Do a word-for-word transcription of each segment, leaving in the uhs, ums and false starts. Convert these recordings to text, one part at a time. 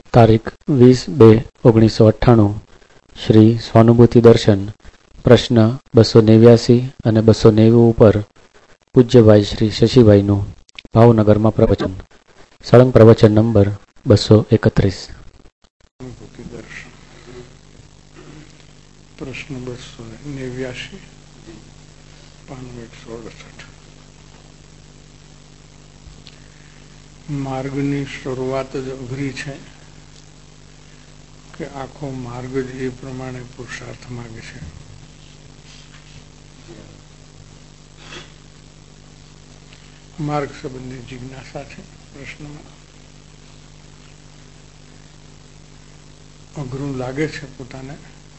તારીખ વીસ બે ઓગણીસો અઠ્ઠાણું શ્રી સ્વાનુભૂતિ દર્શન પ્રશ્ન બસો નેવ્યાસી અને બસો નેવું ઉપર પૂજ્યભાઈ શ્રી શશીભાઈનું ભાવનગરમાં પ્રવચન. સળંગ પ્રવચન નંબર બસો એકત્રીસ. પ્રશ્ન બસો નેવ્યાસી પાનું એકસો અડસઠ. માર્ગની શરૂઆત જ અઘરી છે કે આખો માર્ગ જ એ પ્રમાણે પુરુષાર્થ માગે છે. માર્ગ સંબંધી જિજ્ઞાસા છે પ્રશ્નમાં. અઘરું લાગે છે પોતાને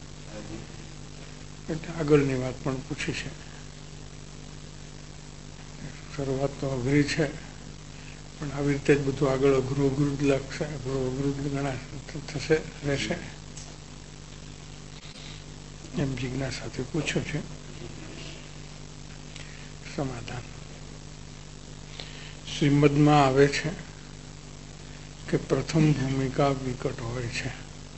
એટલે આગળની વાત પણ પૂછી છે. શરૂઆત તો અઘરી છે પણ આવી રીતે જ બધું આગળ અઘરું અઘરું જ લાગશે, અઘરું અઘરું જ ગણા થશે રહેશે એમ જિજ્ઞાસાથી પૂછ્યું છે. સમાધાન. શ્રીમદમાં આવે છે કે પ્રથમ ભૂમિકા વિકટ હોય છે.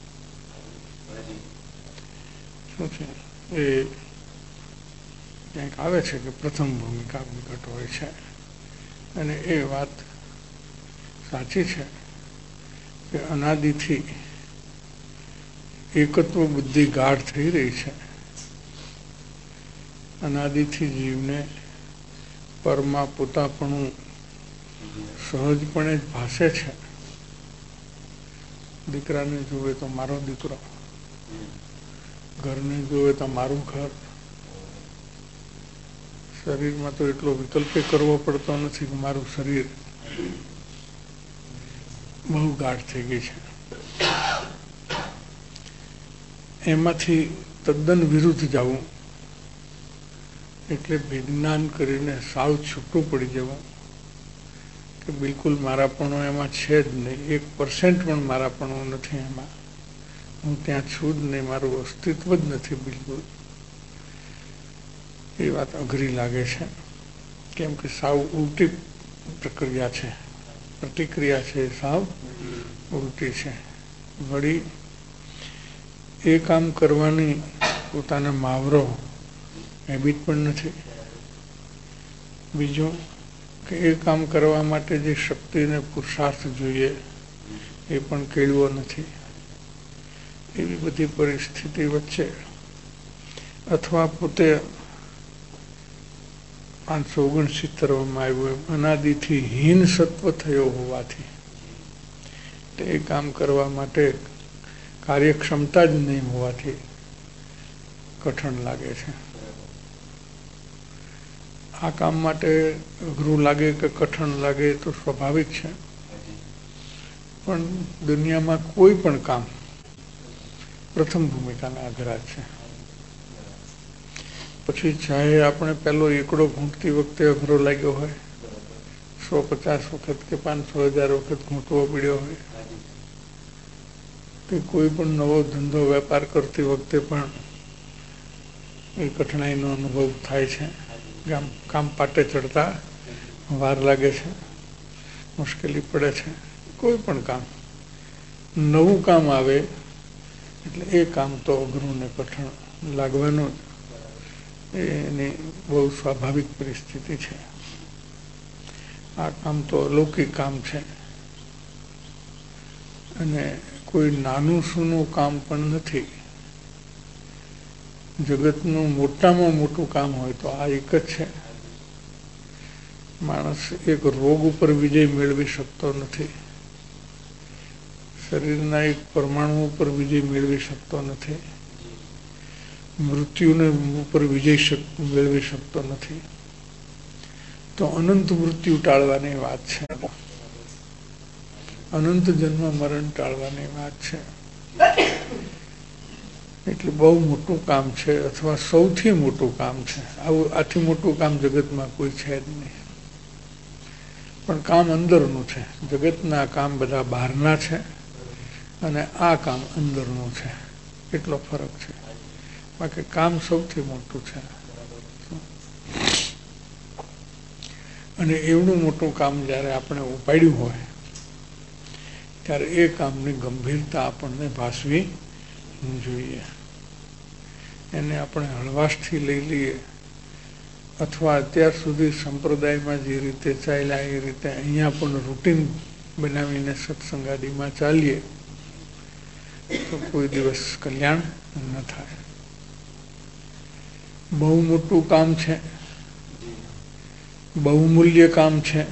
શું છે એ ક્યાંક આવે છે કે પ્રથમ ભૂમિકા વિકટ હોય છે અને એ વાત સાચી છે કે અનાદિથી એકત્વ બુદ્ધિ ગાઢ થઈ રહી છે. અનાદિથી જીવને પરમાં પોતાપણું સહજપણે જ ભાસે છે. દીકરાને જોવે તો મારો દીકરો, ઘરને જોવે તો મારું ઘર. શરીરમાં તો એટલો વિકલ્પે કરવો પડતો નથી કે મારું શરીર બહુ ગાઢ થઈ ગઈ છે. એમાંથી તદ્દન વિરુદ્ધ જવું એટલે વિજ્ઞાન કરીને સાવ છૂટું પડી જવું કે બિલકુલ મારાપણો એમાં છે જ નહીં, એક પર્સન્ટ પણ મારાપણો નથી એમાં, હું ત્યાં છું જ નહીં, મારું અસ્તિત્વ જ નથી બિલકુલ. એ વાત અઘરી લાગે છે કેમ કે સાવ ઉલટી પ્રક્રિયા છે, પ્રતિક્રિયા છે, સાવ ઉલટી છે. વળી એ કામ કરવાની પોતાને માવરો હેબિટ પણ નથી. બીજું કે એ કામ કરવા માટે જે શક્તિને પુરુષાર્થ જોઈએ એ પણ કેળવો નથી. એવી બધી પરિસ્થિતિ વચ્ચે અથવા પોતે પાંચસો ઓગણસિત્તેરમાં આવ્યું એમ અનાદિથી હીન સત્વ થયો હોવાથી એ કામ કરવા માટે કાર્યક્ષમતા જ નહીં હોવાથી કઠણ લાગે છે. આ કામ માટે અઘરું લાગે કે કઠણ લાગે તો સ્વાભાવિક છે, પણ દુનિયામાં કોઈ પણ કામ પ્રથમ ભૂમિકાના આધાર છે. પછી ચાહે આપણે પહેલો એકડો ઘૂંટતી વખતે અઘરો લાગ્યો હોય, સો પચાસ વખત કે પાંચસો હજાર વખત ઘૂંટવો પડ્યો હોય, કે કોઈ પણ નવો ધંધો વેપાર કરતી વખતે પણ એ કઠણાઈનો અનુભવ થાય છે. કામ કામ પાટે ચડતા વાર લાગે છે, મુશ્કેલી પડે છે. કોઈ પણ કામ નવું કામ આવે એટલે એ કામ તો અઘરું ને કઠણ લાગવાનું એની બહુ સ્વાભાવિક પરિસ્થિતિ છે. આ કામ તો અલૌકિક કામ છે અને કોઈ નાનું સૂનું કામ પણ નથી. જગતનું મોટામાં મોટું કામ હોય તો આ એક જ છે. માણસ એક રોગ ઉપર વિજય મેળવી શકતો નથી, શરીરના એક પરમાણુ ઉપર વિજય મેળવી શકતો નથી, મૃત્યુને ઉપર વિજય મેળવી શકતો નથી. તો અનંત મૃત્યુ ટાળવાની વાત છે, અનંત જન્મ મરણ ટાળવાની વાત છે. એટલે બહુ મોટું કામ છે અથવા સૌથી મોટું કામ છે. આવું આથી મોટું કામ જગતમાં કોઈ છે જ નહીં. પણ કામ અંદરનું છે. જગતના કામ બધા બહારના છે અને આ કામ અંદરનું છે, એટલો ફરક છે. બાકી કામ સૌથી મોટું છે. અને એવડું મોટું કામ જ્યારે આપણે ઉપાડ્યું હોય ત્યારે એ કામની ગંભીરતા આપણને ભાસવી જોઈએ. એને આપણે હળવાશથી લઈ લઈએ અથવા અત્યાર સુધી સંપ્રદાયમાં જે રીતે ચાલ્યા એ રીતે અહીંયા પણ રૂટીન બનાવીને સત્સંગાદીમાં ચાલીએ તો કોઈ દિવસ કલ્યાણ ન થાય. બહુ મોટું કામ છે, બહુમૂલ્ય કામ છે,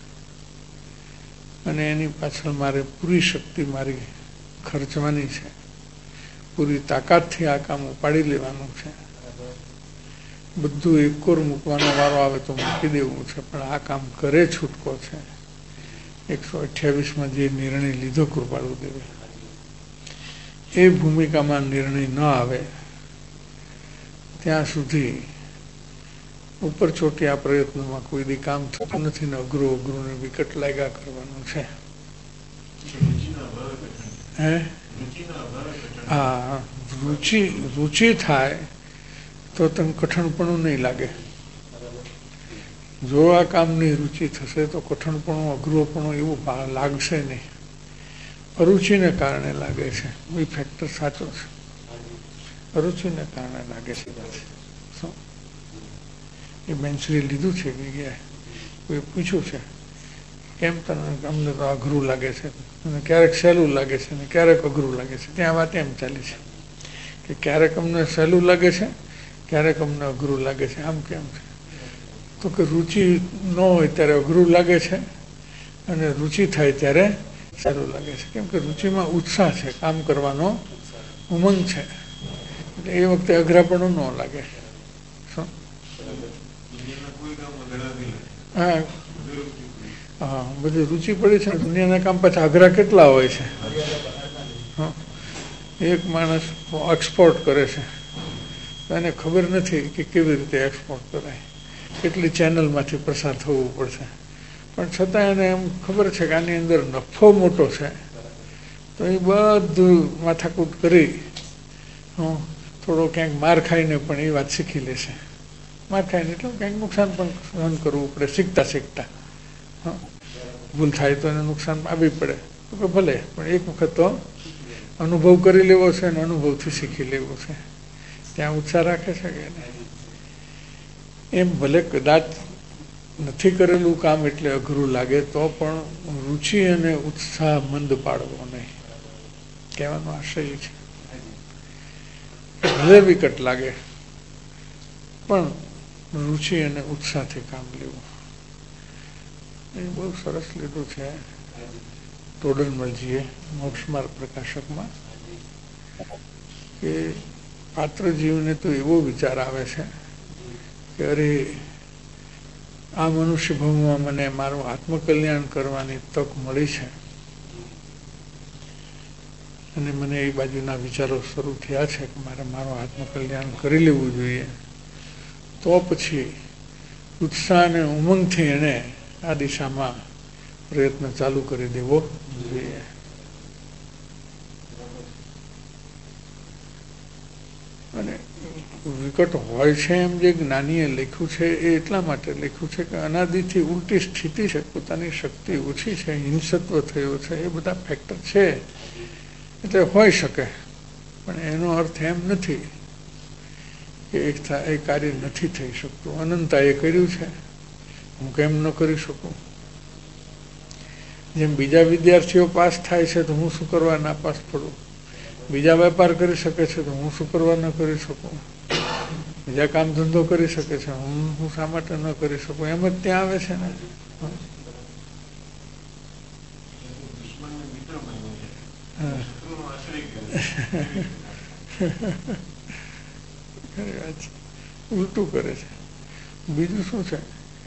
અને એની પાછળ મારે પૂરી શક્તિ મારી ખર્ચવાની છે, પૂરી તાકાતથી આ કામ ઉપાડી લેવાનું છે. બધું એકોર મૂકવાનો વારો આવે તો મૂકી દેવું છે, પણ આ કામ કરે છૂટકો છે. એકસો અઠ્યાવીસમાં જે નિર્ણય લીધો કૃપાળુ દેવે એ ભૂમિકામાં નિર્ણય ન આવે ત્યાં સુધી ઉપર ચોટી આ પ્રયત્નોમાં કોઈ દી કામ થતું નથી ને અઘરું અઘરું ને વિકટ લાગ્યા કરવાનું છે. હે હા, રુચિ રુચિ થાય તો તને કઠણપણું નહીં લાગે. જો આ કામની રુચિ થશે તો કઠણપણું અઘરોપણું એવું લાગશે નહીં. અરુચિને કારણે લાગે છે એ ફેક્ટર સાચો છે. અરુચિને કારણે લાગે છે. શું એ બેન્ચરી લીધું છે કે ગયા કોઈ પૂછ્યું છે કેમ તને અમને તો અઘરું લાગે છે અને ક્યારેક સહેલું લાગે છે અને ક્યારેક અઘરું લાગે છે. ત્યાં વાત એમ ચાલે છે કે ક્યારેક અમને સહેલું લાગે છે, ક્યારેક અમને અઘરું લાગે છે. આમ કેમ છે તો કે રુચિ ન હોય ત્યારે અઘરું લાગે છે અને રુચિ થાય ત્યારે સહેલું લાગે છે. કેમ કે રુચિમાં ઉત્સાહ છે, કામ કરવાનો ઉમંગ છે, એટલે એ વખતે અઘરાપણું ન લાગે. શું હા હા બધી રુચિ પડી છે. દુનિયાના કામ પાછા અઘરા કેટલા હોય છે. હા, એક માણસ એક્સપોર્ટ કરે છે તો એને ખબર નથી કે કેવી રીતે એક્સપોર્ટ કરાય, કેટલી ચેનલમાંથી પસાર થવું પડશે, પણ છતાં એને એમ ખબર છે કે આની અંદર નફો મોટો છે, તો એ બધું માથાકૂટ કરી હું થોડો ક્યાંક માર ખાઈને પણ એ વાત શીખી લેશે. માર ખાઈને એટલે ક્યાંક નુકસાન પણ સહન કરવું પડે શીખતા શીખતા. હા, ભૂલ થાય તો એને નુકસાન આવી પડે તો કે ભલે, પણ એક વખત તો અનુભવ કરી લેવો છે અને અનુભવથી શીખી લેવું છે. ત્યાં ઉત્સાહ રાખે છે કે એમ ભલે કદાચ નથી કરેલું કામ એટલે અઘરું લાગે તો પણ રુચિ અને ઉત્સાહ મંદ પાડવો નહીં, કહેવાનો આશય છે. ભલે વિકટ લાગે પણ રુચિ અને ઉત્સાહથી કામ લેવું. એ બહુ સરસ લીધું છે તોડણમલજીએ મોક્ષમાર્ગ પ્રકાશકમાં કે પાત્ર જીવને તો એવો વિચાર આવે છે કે અરે આ મનુષ્ય ભવમાં મને મારું આત્મકલ્યાણ કરવાની તક મળી છે અને મને એ બાજુના વિચારો શરૂ થયા છે કે મારે મારું આત્મકલ્યાણ કરી લેવું જોઈએ, તો પછી ઉત્સાહ અને ઉમંગથી એને આ દિશામાં પ્રયત્ન ચાલુ કરી દેવો જોઈએ. અને વિકટ હોય છે એમ જે જ્ઞાનીએ લખ્યું છે એ એટલા માટે લખ્યું છે કે અનાદિથી ઉલટી સ્થિતિ છે, પોતાની શક્તિ ઓછી છે, હિંસત્વ થયો છે, એ બધા ફેક્ટર છે એટલે હોઈ શકે, પણ એનો અર્થ એમ નથી કે એક એ કાર્ય નથી થઈ શકતું. અનંતાએ કર્યું છે, હું કેમ ન કરી શકું? જેમ બીજા વિદ્યાર્થીઓ પાસ થાય છે તો હું શું કરવા ના પાસ પડું? બીજા વેપાર કરી શકે છે તો હું શું કરવા ન કરી શકું? બીજા કામ ધંધો કરી શકે છે, હું હું શા માટે ન કરી શકું? એમ જ ત્યાં આવે છે ને. ઉલટું કરે છે. બીજું શું છે,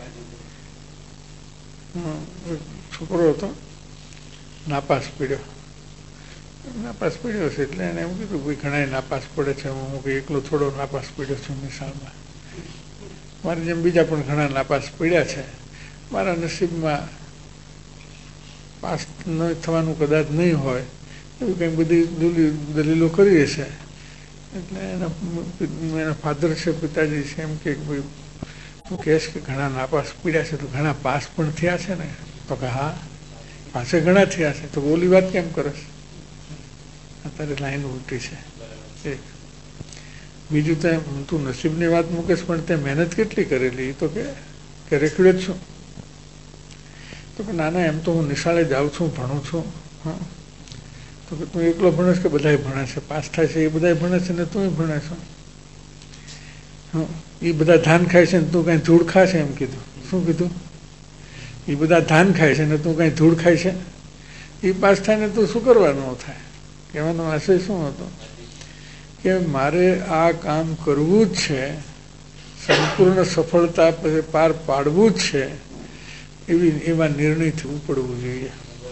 છોકરો હતો નાપાસ પડ્યો, નાપાસ પડ્યો છે એટલે એને એમ કીધું ભાઈ ઘણા નાપાસ પડે છે, હું કે એકલો થોડો નાપાસ પડ્યો છું નિશાળમાં, મારી જેમ બીજા પણ ઘણા નાપાસ પડ્યા છે, મારા નસીબમાં પાસ ન થવાનું કદાચ નહીં હોય એવું કંઈ બધી દલીલો કરી હશે. એટલે એના એના ફાધર છે, પિતાજી છે, એમ કે ભાઈ તું કહેશ કે ઘણા નાપાસ પડ્યા છે તો ઘણા પાસ પણ થયા છે ને? તો કે હા, પાસે ઘણા થયા છે તો ઓલી વાત કેમ કરે છે? અત્યારે લાઈન ઉલટી છે. એક બીજું તો તું નસીબની વાત મૂકેશ, પણ તે મહેનત કેટલી કરેલી એ તો કે રેખડે જ છું. તો કે ના ના, એમ તો હું નિશાળે જાઉં છું, ભણું છું. હા, તો કે તું એકલો ભણેશ કે બધાય ભણે છે? પાસ થાય છે એ બધાય ભણે છે ને તું ભણે છો? હા, એ બધા ધાન ખાય છે ને તું કાંઈ ધૂળ ખા છે? એમ કીધું. શું કીધું? એ બધા ધાન ખાય છે ને તું કાંઈ ધૂળ ખાય છે? એ પાસ થાય ને તું શું કરવાનું થાય? કહેવાનો આશય શું હતો કે મારે આ કામ કરવું જ છે, સંપૂર્ણ સફળતા પાર પાડવું જ છે, એવી એવા નિર્ણયથી ઉપડવું જોઈએ.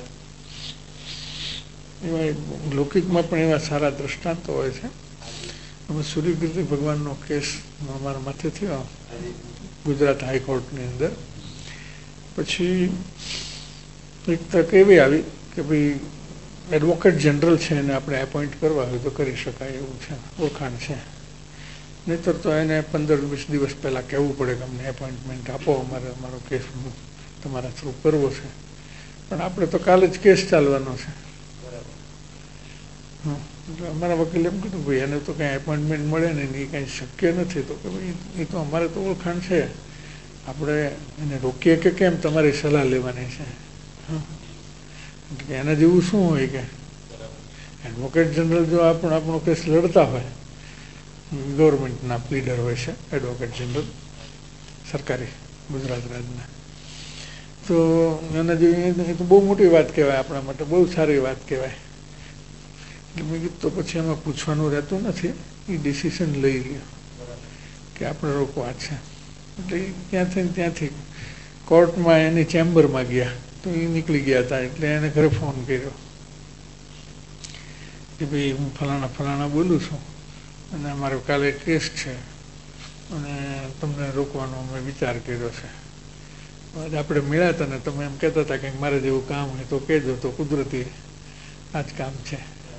એવા લૌકિકમાં પણ એવા સારા દ્રષ્ટાંતો હોય છે. અમે સૂર્યકીર્તિ ભગવાનનો કેસ અમારા માથે થયો ગુજરાત હાઈકોર્ટની અંદર. પછી એક તક એવી આવી કે ભાઈ એડવોકેટ જનરલ છે એને આપણે એપોઇન્ટ કરવા હોય તો કરી શકાય એવું છે, ઓળખાણ છે. નહીંતર તો એને પંદર વીસ દિવસ પહેલાં કહેવું પડે કે અમને એપોઇન્ટમેન્ટ આપો, અમારે અમારો કેસ તમારા થ્રુ કરવો છે. પણ આપણે તો કાલે જ કેસ ચાલવાનો છે. હા, એટલે અમારા વકીલે એમ કીધું ભાઈ એને તો કાંઈ એપોઇન્ટમેન્ટ મળે ને એ કાંઈ શક્ય નથી. તો કે ભાઈ એ તો અમારે તો ઓળખાણ છે, આપણે એને રોકીએ કે કેમ? તમારી સલાહ લેવાની છે. હા, એટલે એના જેવું શું હોય કે એડવોકેટ જનરલ જો આપણો આપણો કેસ લડતા હોય, ગવર્મેન્ટના પ્લીડર હોય છે એડવોકેટ જનરલ સરકારી ગુજરાત રાજ્યના, તો એના જેવી એ તો બહુ મોટી વાત કહેવાય, આપણા માટે બહુ સારી વાત કહેવાય. એટલે મેં કીધું તો પછી એમાં પૂછવાનું રહેતું નથી, એ ડિસિઝન લઈ લ્યો કે આપણે રોકવા છે. એટલે એ ત્યાંથી ત્યાંથી કોર્ટમાં એની ચેમ્બરમાં ગયા તો એ નીકળી ગયા હતા. એટલે એને ઘરે ફોન કર્યો કે ભાઈ હું ફલાણા ફલાણા બોલું છું અને અમારો કાલે કેસ છે અને તમને રોકવાનો અમે વિચાર કર્યો છે. આજે આપણે મળ્યા હતા ને તમે એમ કહેતા હતા કે મારે જેવું કામ હોય તો કહેજો, તો કુદરતી આ જ કામ છે.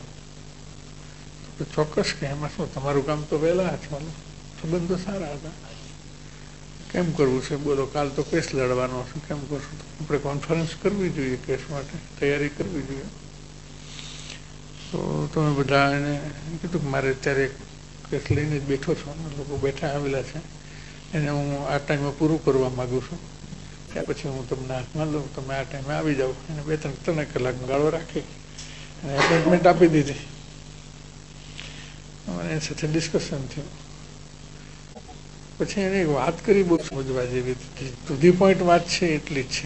તો ચોક્કસ કે એમાં શું, તમારું કામ તો વહેલા હાથમાં, સંબંધો સારા હતા, કેમ કરવું છે બોલો? કાલ તો કેસ લડવાનો છે, કેમ કરશું? આપણે કોન્ફરન્સ કરવી જોઈએ, કેસ માટે તૈયારી કરવી જોઈએ. તો તમે બધા એને કીધું કે મારે અત્યારે કેસ લઈને જ બેઠો છો, લોકો બેઠા આવેલા છે, એને હું આ ટાઈમે પૂરું કરવા માગું છું, ત્યાર પછી હું તમને હાથમાં લઉં, તમે આ ટાઈમે આવી જાઓ. એને બે ત્રણ ત્રણ કલાક ગાળો રાખી અને એપોઇન્ટમેન્ટ આપી દીધી. અને એની સાથે ડિસ્કશન થયું. પછી એને એક વાત કરી બહુ સમજવા જેવી, ટુ ધી પોઈન્ટ વાત છે એટલી જ છે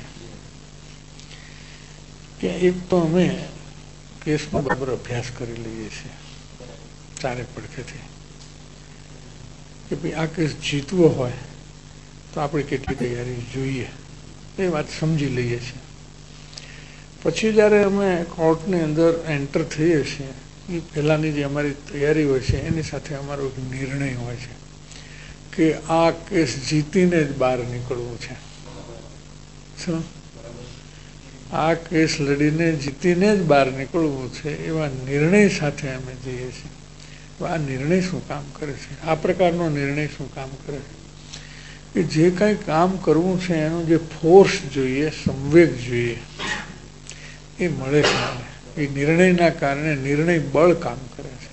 કે એક તો અમે કેસનો બરાબર અભ્યાસ કરી લઈએ છીએ ચારે પડખેથી કે ભાઈ આ કેસ જીતવો હોય તો આપણે કેટલી તૈયારી જોઈએ, એ વાત સમજી લઈએ છીએ. પછી જ્યારે અમે કોર્ટની અંદર એન્ટર થઈએ છીએ, એ પહેલાંની જે અમારી તૈયારી હોય છે એની સાથે અમારો એક નિર્ણય હોય છે કે આ કેસ જીતીને જ બહાર નીકળવું છે. શું? આ કેસ લડીને જીતીને જ બહાર નીકળવું છે, એવા નિર્ણય સાથે અમે જઈએ છીએ. આ નિર્ણય શું કામ કરે છે? આ પ્રકારનો નિર્ણય શું કામ કરે છે કે જે કંઈ કામ કરવું છે એનો જે ફોર્સ જોઈએ, સંવેગ જોઈએ, એ મળે છે. એ નિર્ણયના કારણે નિર્ણય બળ કામ કરે છે.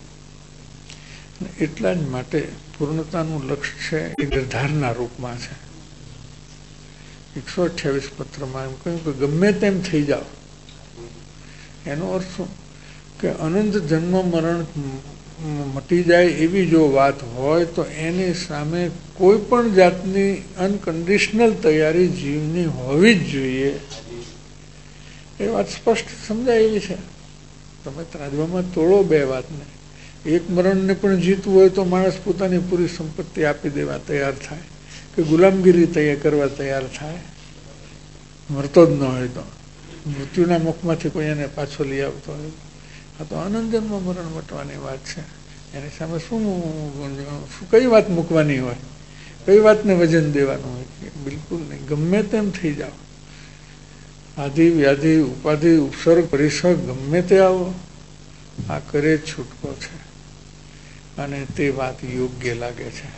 એટલા જ માટે પૂર્ણતાનું લક્ષ્ય છે એ નિર્ધારના રૂપમાં છે. એકસો અઠ્યાવીસ પત્રમાં એમ કહ્યું કે ગમે તેમ થઈ જાઓ, એનો અર્થ શું કે અનંત જન્મ મરણ મટી જાય એવી જો વાત હોય તો એની સામે કોઈ પણ જાતની અનકન્ડિશનલ તૈયારી જીવની હોવી જ જોઈએ. એ વાત સ્પષ્ટ સમજાયેલી છે. તમે ત્રાજવામાં તોડો બે વાતને. એક મરણને પણ જીતવું હોય તો માણસ પોતાની પૂરી સંપત્તિ આપી દેવા તૈયાર થાય કે ગુલામગીરી તૈયાર કરવા તૈયાર થાય, મરતો જ ન હોય તો, મૃત્યુના મુખમાંથી કોઈ એને પાછો લઈ આવતો હોય. આ તો આનંદ જન્મ મરણ મટવાની વાત છે. એની સામે શું શું કઈ વાત મૂકવાની હોય, કઈ વાતને વજન દેવાનું હોય? બિલકુલ નહીં. ગમે તેમ થઈ જાઓ, આધિ વ્યાધિ ઉપાધિ ઉપસર્ગ પરિસર્ગ ગમે તે આવો, આ કરે જ છૂટકો છે. અને તે વાત યોગ્ય લાગે છે,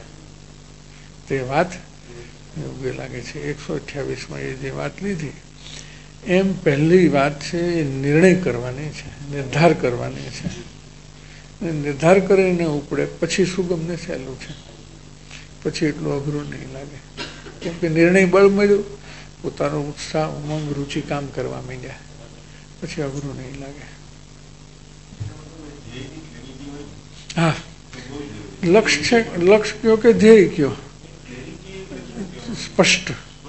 તે વાત યોગ્ય લાગે છે. એકસો અઠ્યાવીસમાં એ જે વાત લીધી એમ પહેલી વાત છે એ નિર્ણય કરવાની છે, નિર્ધાર કરવાની છે. નિર્ધાર કરીને ઉપડે પછી સુગમ ને સહેલું છે, પછી એટલું અઘરું નહીં લાગે. કેમ કે નિર્ણય બળ મળ્યું, પોતાનો ઉત્સાહ ઉમંગ રુચિ કામ કરવા માંડ્યા, પછી અઘરું નહીં લાગે. હા, લક્ષ્ય છે, લક્ષ્ય કયો કે ધ્યેય કયો, સ્પષ્ટ.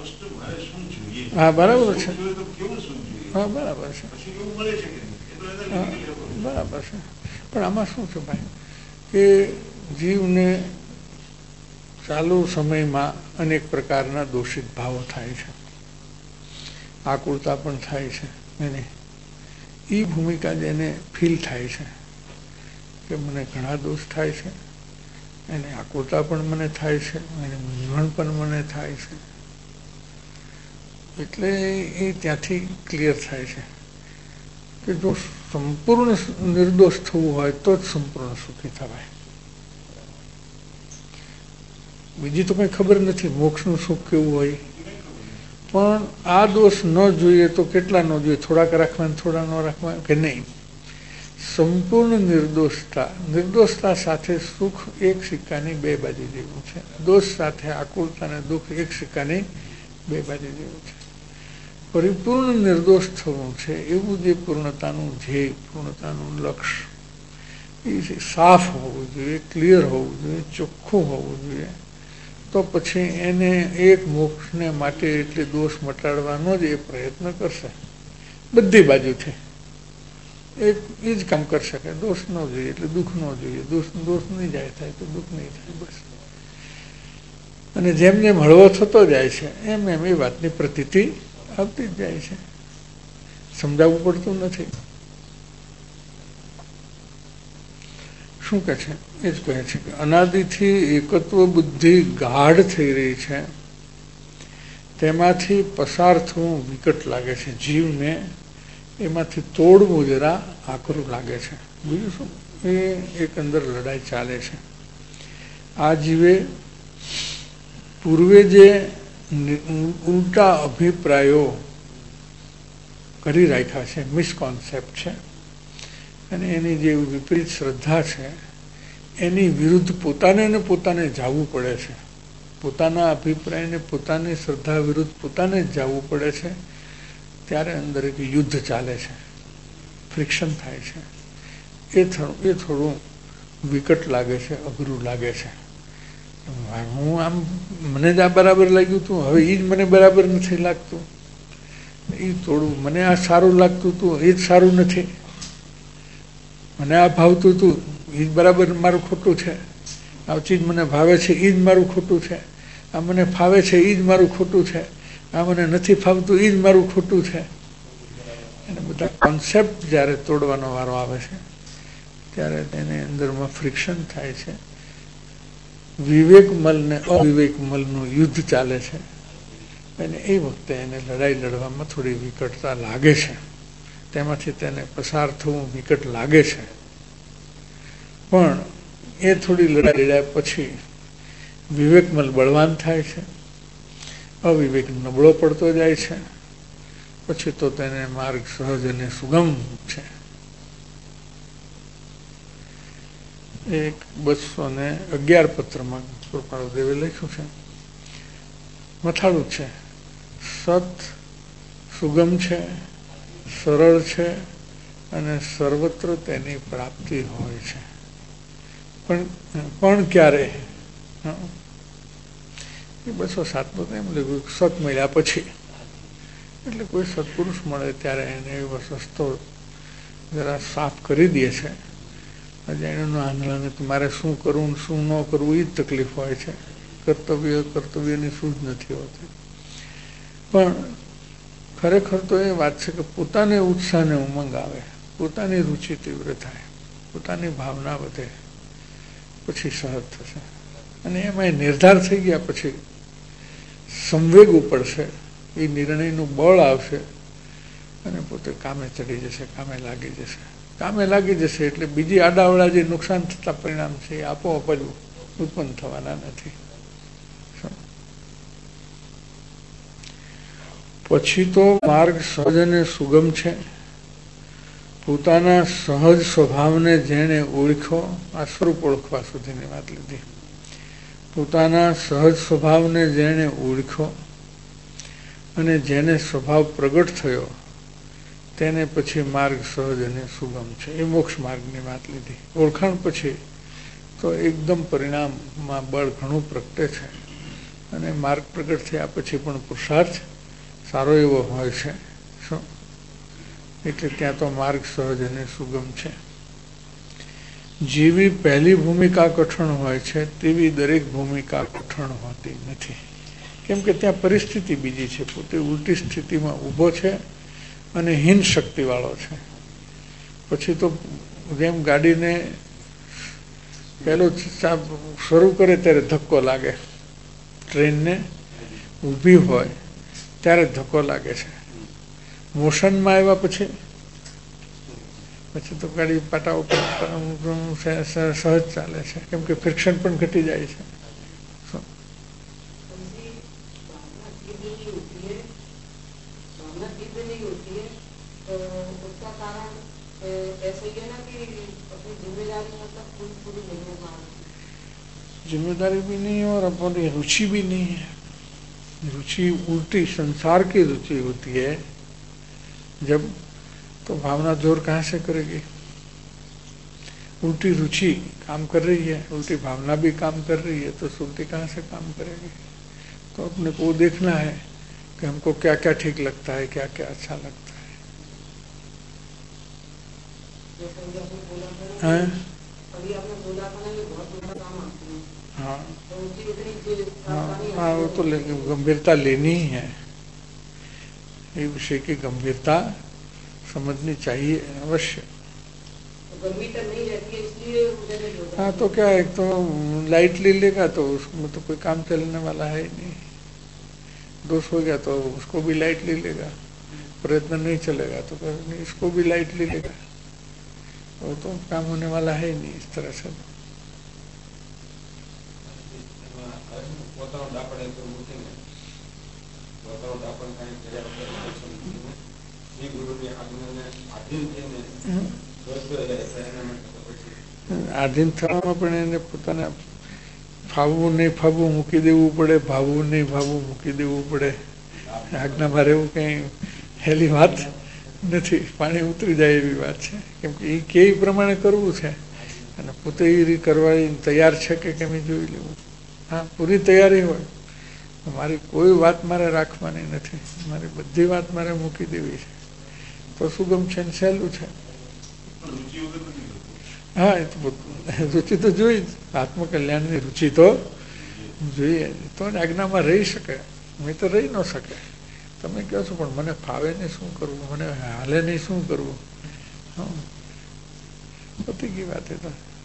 હા બરાબર છે, હા બરાબર છે, હા બરાબર છે. પણ આમાં શું છે ભાઈ કે જીવને ચાલુ સમયમાં અનેક પ્રકારના દોષિત ભાવો થાય છે, આકુળતા પણ થાય છે. એને એ ભૂમિકા જેને ફીલ થાય છે કે મને ઘણા દોષ થાય છે, એને આકુળતા પણ મને થાય છે, એને મૂંઝવણ પણ મને થાય છે. એટલે એ ત્યાંથી ક્લિયર થાય છે કે જો સંપૂર્ણ નિર્દોષ થવું હોય તો જ સંપૂર્ણ સુખી થવાય. બીજી તો કઈ ખબર નથી મોક્ષનું સુખ કેવું હોય, પણ આ દોષ ન જોઈએ તો કેટલા ન જોઈએ, થોડાક રાખવા થોડા ન રાખવા કે નહીં. સંપૂર્ણ નિર્દોષતા, નિર્દોષતા સાથે સુખ એક સિક્કાની બે બાજુ જેવું છે. દોષ સાથે આકુળતા અને દુઃખ એક સિક્કાની બે બાજુ જેવું છે. પરિપૂર્ણ નિર્દોષ થવું છે એવું જે પૂર્ણતાનું ધ્યેય, પૂર્ણતાનું લક્ષ્ય એ સાફ હોવું જોઈએ, ક્લિયર હોવું જોઈએ, ચોખ્ખું હોવું જોઈએ. તો પછી એને એક મોક્ષને માટે એટલે દોષ મટાડવાનો જ એ પ્રયત્ન કરશે બધી બાજુથી. એ એ જ કામ કરી શકે. દોષ ન જોઈએ એટલે દુઃખ ન જોઈએ, દોષ દોષ નહીં જાય થાય તો દુઃખ નહીં થાય, બસ. અને જેમ જેમ હળવો થતો જાય છે એમ એમ એ વાતની પ્રતીતિ આવતી જ જાય છે. સમજાવવું પડતું નથી. શું કહે છે? એ જ કહે છે કે અનાદિથી એકત્વ બુદ્ધિ ગાઢ થઈ રહી છે, તેમાંથી પસાર થવું વિકટ લાગે છે. જીવને એમાંથી તોડવું જરા આકરું લાગે છે. બીજું શું, એ એક અંદર લડાઈ ચાલે છે. આ જીવે પૂર્વે જે ઉલટા અભિપ્રાયો કરી રાખ્યા છે, મિસકોન્સેપ્ટ છે, અને એની જે વિપરીત શ્રદ્ધા છે એની વિરુદ્ધ પોતાને ને પોતાને જવું પડે છે. પોતાના અભિપ્રાયને પોતાની શ્રદ્ધા વિરુદ્ધ પોતાને જ જવું પડે છે. ત્યારે અંદર એક યુદ્ધ ચાલે છે, ફ્રિક્શન થાય છે. એ થોડું એ થોડું વિકટ લાગે છે, અઘરું લાગે છે. હું આમ મને જ આ બરાબર લાગ્યું હતું, હવે એ જ મને બરાબર નથી લાગતું. એ થોડું મને આ સારું લાગતું હતું, એ જ સારું નથી. મને આ ભાવતું હતું, એ જ બરાબર મારું ખોટું છે. આ ચીજ મને ભાવે છે એ જ મારું ખોટું છે. આ મને ફાવે છે એ જ મારું ખોટું છે. આ મને નથી ફાવતું એ જ મારું ખોટું છે. અને બધા કોન્સેપ્ટ જ્યારે તોડવાનો વારો આવે છે ત્યારે તેની અંદરમાં ફ્રિક્શન થાય છે. વિવેકમલ ને અવિવેકમલનું યુદ્ધ ચાલે છે, અને એ વખતે એને લડાઈ લડવામાં થોડી વિકટતા લાગે છે. તેમાંથી તેને પસાર થવું વિકટ લાગે છે. પણ એ થોડી લડાઈ લડ્યા પછી વિવેકમલ બળવાન થાય છે, અવિવેક નબળો પડતો જાય છે. પછી તો તેને માર્ગ સહજ અને સુગમ છે. એક બસો ને અગિયાર પત્રમાં કૃપાળુદેવે લખ્યું છે, મથાળું છે, સત સુગમ છે, સરળ છે, અને સર્વત્ર તેની પ્રાપ્તિ હોય છે. પણ પણ ક્યારે? એ બસો સાતમું એમ લખ્યું, સત મળ્યા પછી, એટલે કોઈ સત્પુરુષ મળે ત્યારે એને એ રસ્તો જરા સાફ કરી દે છે. અજાણ્યનું આંદોલન મારે શું કરવું શું ન કરવું એ જ તકલીફ હોય છે. કર્તવ્ય કર્તવ્યની સૂઝ નથી હોતી. પણ ખરેખર તો એ વાત છે કે પોતાને ઉત્સાહને ઉમંગ આવે, પોતાની રુચિ તીવ્ર થાય, પોતાની ભાવના વધે, પછી સહજ થશે. અને એમાં નિર્ધાર થઈ ગયા પછી સંવેગ ઉપડશે, એ નિર્ણયનું બળ આવશે, અને પોતે કામે ચડી જશે, કામે લાગી જશે. કામે લાગી જશે એટલે બીજી આડાવડા જે નુકસાન થતા પરિણામ છે એ આપોઆપ જ ઉત્પન્ન થવાના નથી. પછી તો માર્ગ સહજ અને સુગમ છે. પોતાના સહજ સ્વભાવને જેણે ઓળખ્યો, આ સ્વરૂપ ઓળખવા સુધીની વાત લીધી. પોતાના સહજ સ્વભાવને જેણે ઓળખ્યો અને જેને સ્વભાવ પ્રગટ થયો તેને પછી માર્ગ સહજ અને સુગમ છે. એ મોક્ષ માર્ગની વાત લીધી. ઓળખાણ પછી તો એકદમ પરિણામમાં બળ ઘણું પ્રગટે છે અને માર્ગ પ્રગટ થયા પછી પણ પુરુષાર્થ સારો એવો હોય છે. શું એટલે ત્યાં તો માર્ગ સહજ અને સુગમ છે. જેવી પહેલી ભૂમિકા કઠણ હોય છે તેવી દરેક ભૂમિકા કઠણ હોતી નથી. કેમ કે ત્યાં પરિસ્થિતિ બીજી છે. પોતે ઉલટી સ્થિતિમાં ઊભો છે અને હીન શક્તિવાળો છે. પછી તો જેમ ગાડીને પહેલો શરૂ કરે ત્યારે ધક્કો લાગે, ટ્રેનને ઊભી હોય ત્યારે ધક્કો લાગે છે. મોશનમાં આવ્યા પછી પછી તો ગાડી પાટા ઉપર સહજ ચાલે છે. કેમ કે ફ્રિક્શન પણ ઘટી જાય છે. जिम्मेदारी भी नहीं और अपनी रुचि भी नहीं है. रुचि उल्टी संसार की रुचि होती है जब, तो भावना जोर कहाँ से करेगी. उल्टी रुचि काम कर रही है, उल्टी भावना भी काम कर रही है, तो उल्टी कहाँ से काम करेगी. तो अपने को देखना है कि हमको क्या क्या ठीक लगता है, क्या क्या अच्छा लगता है. हैं? हाँ हाँ हाँ वो तो गंभीरता लेनी ही है. ये विषय की गंभीरता समझनी चाहिए अवश्य. हाँ तो क्या, एक तो लाइट ले लेगा तो उसमें तो कोई काम चलने वाला है नहीं. दोष हो गया तो उसको भी लाइट ले लेगा, प्रयत्न नहीं चलेगा तो नहीं, इसको भी लाइट ले लेगा. वो तो काम होने वाला है नहीं इस तरह से. આધીન થવામાં પણ એને પોતાને ફાવવું નહીં ફાવવું મૂકી દેવું પડે, ભાવવું નહીં ભાવવું મૂકી દેવું પડે. આજ્ઞામાં રહેવું કંઈ હેલી વાત નથી. પાણી ઉતરી જાય એવી વાત છે. કેમ કે એ કેવી પ્રમાણે કરવું છે અને પોતે એ કરવા તૈયાર છે કે કેમ એ જોઈ લેવું. હા, પૂરી તૈયારી હોય. મારી કોઈ વાત મારે રાખવાની નથી, મારી બધી વાત મારે મૂકી દેવી છે, તો સુગમ છે ને સહેલું છે. હા, એ તો રુચિ તો જોઈ જ. આત્મકલ્યાણની રુચિ તો જોઈએ તો જ આજ્ઞામાં રહી શકે. મેં તો રહી ન શકે. તમે કહો છો પણ મને ફાવે નહીં શું કરવું, મને હાલે નહીં શું કરવું. હા, પતી ગઈ વાત. એ તો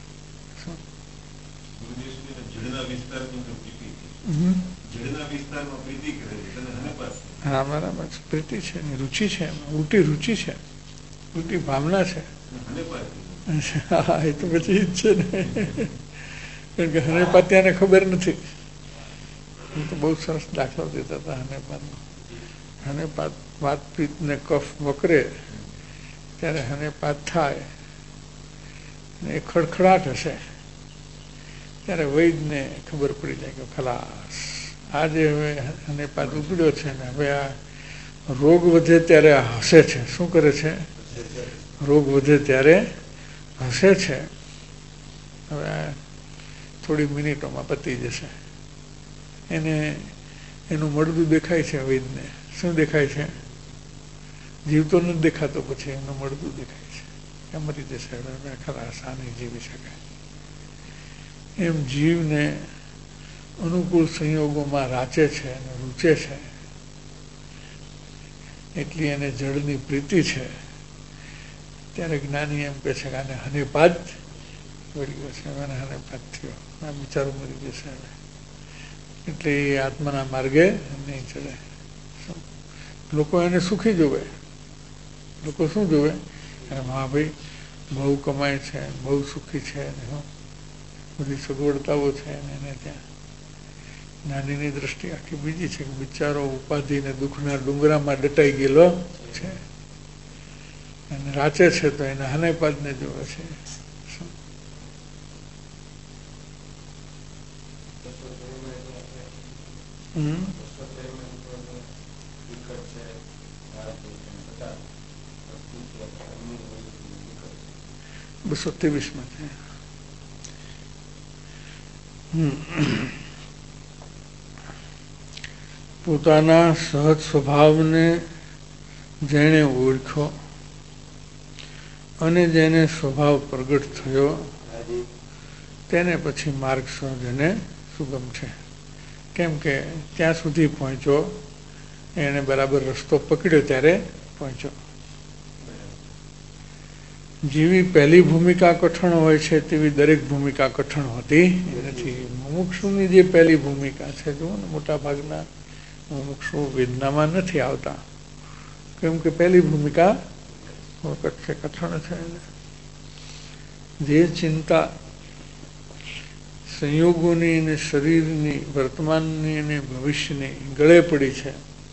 હા બરાબર. પ્રીતિ છે ને રુચિ છે, ઉલટી રુચિ છે, ઉલટી ભાવના છે. હા, એ તો પછી જ છે ને. કારણ કે હનેપાત્યાને ખબર નથી. તો બહુ સરસ દાખલો દેતા હતા હનેપાતનો. હનેપાત વાતપીત ને કફ વકરે ત્યારે હનેપાત થાય ને એ ખડખડાટ હશે ત્યારે વૈદને ખબર પડી જાય કે ખલાસ, આજે હવે હનેપાત ઉગડ્યો છે ને હવે આ રોગ વધે ત્યારે હસે છે. શું કરે છે? રોગ વધે ત્યારે હસે છે. હવે આ થોડી મિનિટોમાં પતી જશે. એને એનું મળદું દેખાય છે વૈદને. શું દેખાય છે? જીવતો નથી દેખાતો, પછી એનું મળદું દેખાય છે કે મરી જશે, હવે ખલાસ, આ નહીં જીવી શકાય. એમ જીવને અનુકૂળ સંયોગોમાં રાચે છે અને રૂચે છે, એટલી એને જળની પ્રીતિ છે. ત્યારે જ્ઞાની એમ કહે છે કે આને હનેપાત વળ્યો છે, મને હનેપાત થયો, આ બિચારો મરી જશે હવે. એટલે એ આત્માના માર્ગે નહીં ચડે. લોકો એને સુખી જોવે. લોકો શું જોવે? અને હા ભાઈ બહુ કમાય છે, બહુ સુખી છે, બધી સગવડતાઓ છે એને ત્યાં. જ્ઞાનીની દ્રષ્ટિ આખી બીજી છે કે બિચારો ઉપાધિ ને દુઃખના ડુંગરામાં દટાઈ ગયેલો છે અને રાચે છે તો એને હાનેપાદને જોવે છે. હમ બસો ત્રેવીસ માં છે. પોતાના સહજ સ્વભાવને જેણે ઓળખ્યો અને જેને સ્વભાવ પ્રગટ થયો તેને પછી માર્ગ સહજ અને સુગમ છે. કેમ કે ત્યાં સુધી પહોંચ્યો એને બરાબર રસ્તો પકડ્યો ત્યારે પહોંચ્યો. જેવી પહેલી ભૂમિકા કઠણ હોય છે તેવી દરેક ભૂમિકા કઠણ હોતી નથી. મુમુક્ષુની જે પહેલી ભૂમિકા છે જુઓ ને મોટા ભાગના મુમુક્ષુ વેદનામાં નથી આવતા કેમ કે પહેલી ભૂમિકા છે કઠણ છે. જે ચિંતા સંયોગોની અને શરીરની વર્તમાનની અને ભવિષ્યની ગળે પડી છે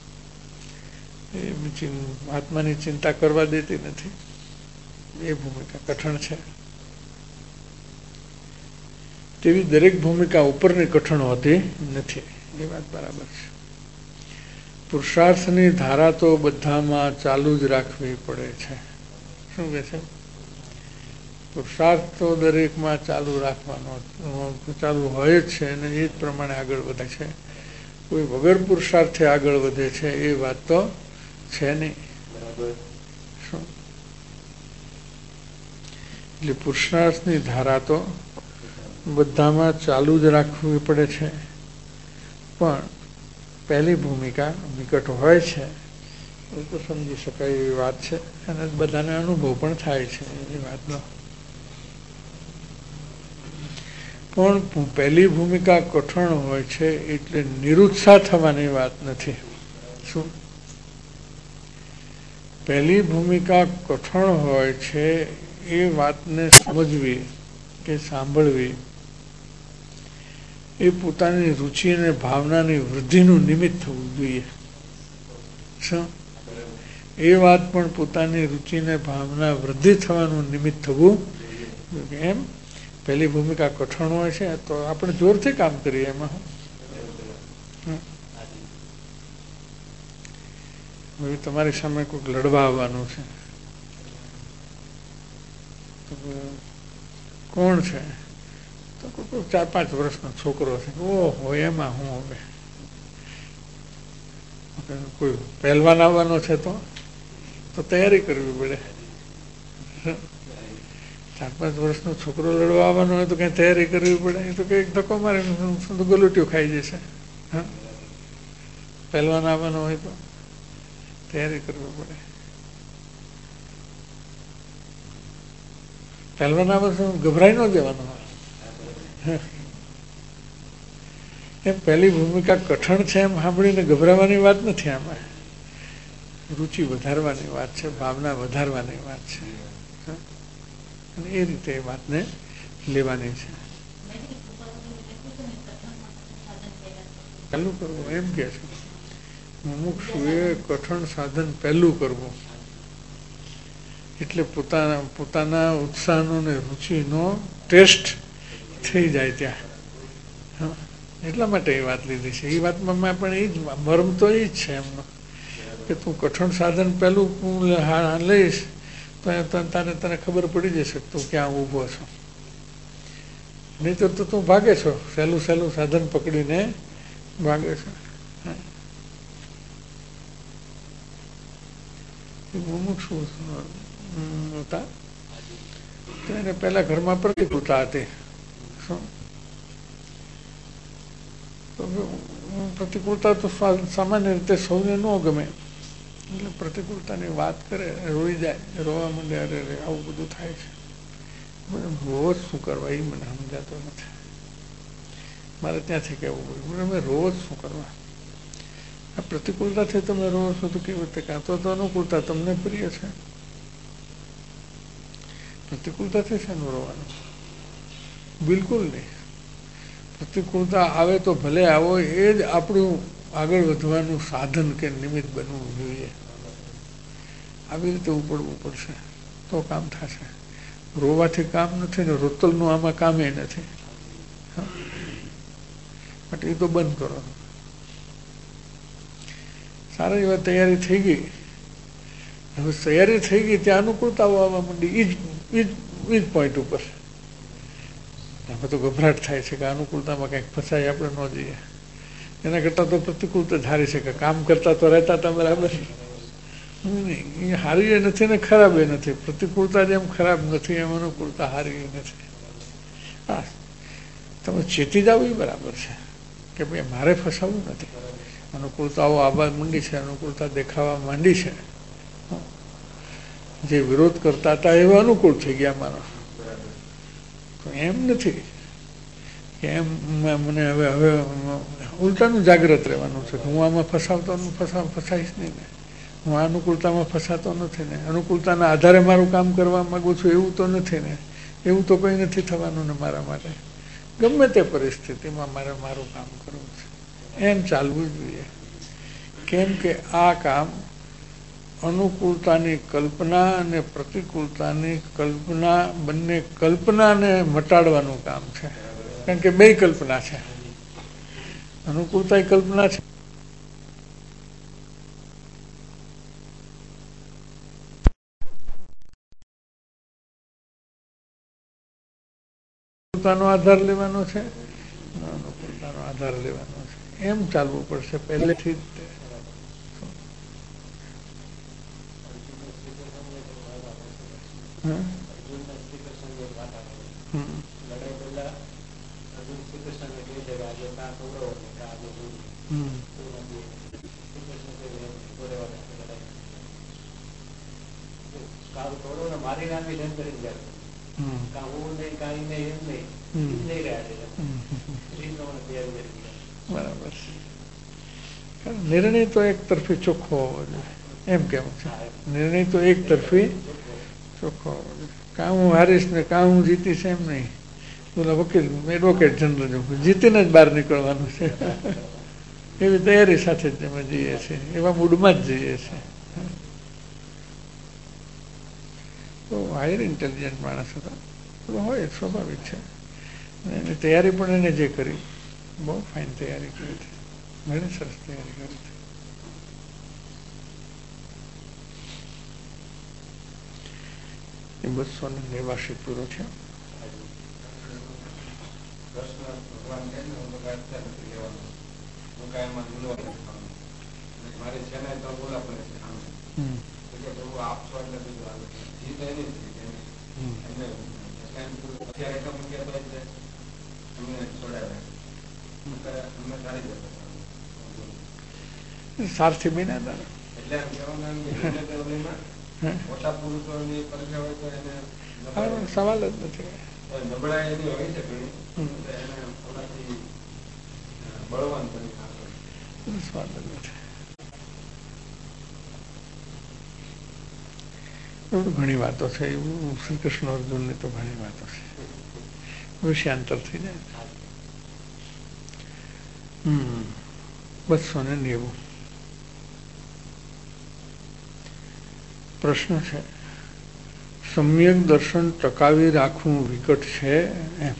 એ આત્માની ચિંતા કરવા દેતી નથી. એ ભૂમિકા કઠણ છે. તેવી દરેક ભૂમિકા ઉપરની કઠણ હોતી નથી. એ વાત બરાબર છે. પુરુષાર્થની ધારા તો બધામાં ચાલુ જ રાખવી પડે છે. શું કહે છે? પુરુષાર્થ તો દરેકમાં ચાલુ રાખવાનો ચાલુ હોય જ છે અને એ જ પ્રમાણે આગળ વધે છે. કોઈ વગર પુરુષાર્થે આગળ વધે છે એ વાત તો છે નહીં. શું એટલે પુરુષાર્થની ધારા તો બધામાં ચાલુ જ રાખવી પડે છે પણ પહેલી ભૂમિકા નિકટ હોય છે એ તો સમજી શકાય એવી વાત છે અને બધાને અનુભવ પણ થાય છે એ વાતનો. પણ પહેલી ભૂમિકા કઠણ હોય છે એટલે નિરુત્સાહ થવાની વાત નથી. શું પહેલી ભૂમિકા કઠણ હોય છે એ વાતને સમજવી કે સાંભળવી એ પોતાની રુચિ અને ભાવનાની વૃદ્ધિનું નિમિત્ત થવું જોઈએ. શું એ વાત પણ પોતાની રુચિ અને ભાવના વૃદ્ધિ થવાનું નિમિત્ત થવું. એમ પહેલી ભૂમિકા કઠણ હોય છે તો આપણે જોરથી કામ કરીએ એમાં. હવે તમારી સામે કોઈક લડવા આવવાનું છે કોણ છે તો કોઈ ચાર પાંચ વર્ષનો છોકરો છે. ઓહો એમાં હું હવે કોઈ પહેલવાન આવવાનો છે તો તો તૈયારી કરવી પડે. ચાર પાંચ વર્ષનો છોકરો લડવા આવવાનો હોય તો કઈ તૈયારી કરવી પડે. એ તો કઈક ધક્કો મારે ગલોટીઓ ખાઈ જશે. હા પહેલવાન આવવાનો હોય તો તૈયારી કરવી પડે. પહેલવાન આવે તો ગભરાઈ ન જવાનું. એમ પહેલી ભૂમિકા કઠણ છે એમ સાંભળીને ગભરાવાની વાત નથી. આમાં રુચિ વધારવાની વાત છે, ભાવના વધારવાની વાત છે અને એ રીતે એ વાતને લેવાની છે. પહેલું કરવું એમ કે છે મુમુક્ષુએ કઠણ સાધન પહેલું કરવું એટલે પોતાના પોતાના ઉત્સાહનો ને રુચિનો ટેસ્ટ થઈ જાય ત્યાં. એટલા માટે એ વાત લીધી છે. એ વાતમાં મેં પણ એ જ મર્મ તો એ જ છે એમનો કે તું કઠણ સાધન પહેલું લઈશ તો તારે તને ખબર પડી જશે તું ક્યાં ઊભો છો. નહીં તો તું ભાગે છો, સહેલું સહેલું સાધન પકડીને ભાગે છો. મુમુક્ષુ હતા તો એને પહેલા ઘરમાં પ્રતિકૂળતા હતી. શું પ્રતિકૂળતા તો સામાન્ય રીતે સૌને ન ગમે એટલે પ્રતિકૂળતાની વાત કરે રોઈ જાય, રોવા માંડે. અરે રે આવું બધું થાય છે. રોજ શું કરવા એ મને સમજાતો નથી. મારે ત્યાંથી કહેવું પડ્યું અમે રોજ શું કરવા. આ પ્રતિકૂળતાથી તમે રહો છો તો કેવી રીતે કાં તો અનુકૂળતા તમને પ્રિય છે. પ્રતિકૂળતાથી શેનું રોવાનું? બિલકુલ નહીં. પ્રતિકૂળતા આવે તો ભલે આવો, એ જ આપણું આગળ વધવાનું સાધન કે નિમિત્ત બનવું જોઈએ. આવી રીતે ઉપડવું પડશે તો કામ થશે. રોવાથી કામ નથી ને રોતલનું આમાં કામે નથી. બટ એ તો બંધ કરો. સારી એવા તૈયારી થઈ ગઈ. હવે તૈયારી થઈ ગઈ ત્યાં અનુકૂળતાઓ આવવા માંડી. એ જ એ જ એ જ પોઈન્ટ ઉપર એમાં તો ગભરાટ થાય છે કે અનુકૂળતામાં કંઈક ફસાય આપણે ન જઈએ. એના કરતાં તો પ્રતિકૂળતા ધારી છે કે કામ કરતા તો રહેતા હતા બરાબર. નહીં, એ હારી એ નથી ને ખરાબ એ નથી. પ્રતિકૂળતા જેમ ખરાબ નથી એમ અનુકૂળતા હારી એ નથી. હા, તમે ચેતી જાવ એ બરાબર છે કે ભાઈ મારે ફસાવવું નથી. અનુકૂળતાઓ આવવા માંડી છે, અનુકૂળતા દેખાવા માંડી છે. જે વિરોધ કરતા હતા એવા અનુકૂળ થઈ ગયા મારા. તો એમ નથી કે એમ મને હવે હવે ઉલટાનું જાગ્રત રહેવાનું છે કે હું આમાં ફસાવતો ફસા ફસાઈશ નહીં ને, હું આ અનુકૂળતામાં ફસાતો નથી ને, અનુકૂળતાના આધારે મારું કામ કરવા માગું છું એવું તો નથી ને, એવું તો કંઈ નથી થવાનું ને મારા માટે. ગમે તે પરિસ્થિતિમાં મારે મારું કામ કરવું છે એમ ચાલવું જોઈએ. કેમ કે આ કામ અનુકૂળતાની કલ્પના અને પ્રતિકૂળતાની કલ્પના બંને કલ્પનાને મટાડવાનું કામ છે. કારણ કે બે કલ્પના છે. અનુકૂળતા એ કલ્પના છે. અનુકૂળતાનો આધાર લેવાનો છે, અનુકૂળતાનો આધાર લેવાનો છે. એમ ચાલવું પડશે પહેલેથી જ. બરાબર. નિર્ણય તો એક તરફી ચોખ્ખો હોવો જોઈએ એમ કેમ છે. નિર્ણય તો એક તરફી ચોખ્ખો હોવો જોઈએ. કાં હું હારીશ ને કાં હું જીતીશ એમ નહીં. બોલા વકીલ એડવોકેટ જનરલ જીતીને જ બહાર નીકળવાનું છે એવી તૈયારી સાથે જ અમે જઈએ છીએ. એવા મૂડમાં જ જઈએ છીએ. તો હાયર ઇન્ટેલિજન્ટ માણસ હતા તો હોય સ્વાભાવિક છે. એની તૈયારી પણ એને જે કરી બહુ ફાઇન તૈયારી કરી હતી. ઘણી સરસ તૈયારી કરી હતી. એ બસો ને નેવાસી પૂરો થયો. સારથી બન્યા હતા. સવાલ જ નથી. સવાલ જ નથી. ઘણી વાતો છે. એવું શ્રી કૃષ્ણ અર્જુનની તો ઘણી વાતો છે. વિષયાંતર થઈ જાય. હમ બસો ને નેવું પ્રશ્ન છે. સમ્યક દર્શન ટકાવી રાખવું વિકટ છે એમ.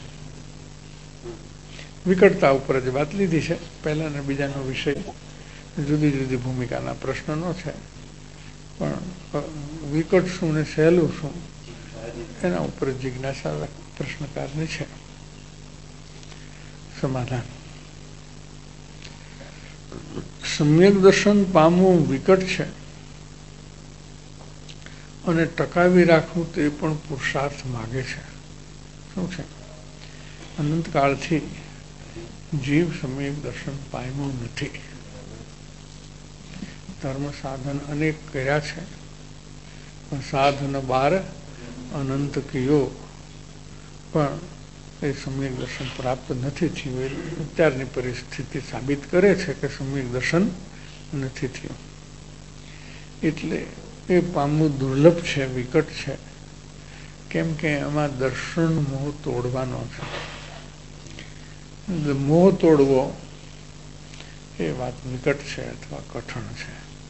વિકટતા ઉપર જ વાત લીધી છે. પહેલા ને બીજાનો વિષય જુદી જુદી ભૂમિકાના પ્રશ્નનો છે. પણ વિકટ શું ને સહેલું શું એના ઉપર જિજ્ઞાસા પ્રશ્નકારની છે. સમાધાન. સમ્યક દર્શન પામવું વિકટ છે અને ટકાવી રાખવું તે પણ પુરુષાર્થ માગે છે. શું છે? અનંતકાળથી જીવ સમ્યક દર્શન પામ્યું નથી. ધર્મ સાધન અનેક કર્યા છે પણ સાધન બાર અનંત કયો પણ એ સમ્યક દર્શન પ્રાપ્ત નથી થયું. અત્યારની પરિસ્થિતિ સાબિત કરે છે કે સમ્યક દર્શન નથી થયું. એટલે એ પામવું દુર્લભ છે, વિકટ છે. કેમ કે એમાં દર્શન મોહ તોડવાનો છે. મોહ તોડવો એ વાત નિકટ છે અથવા કઠણ છે.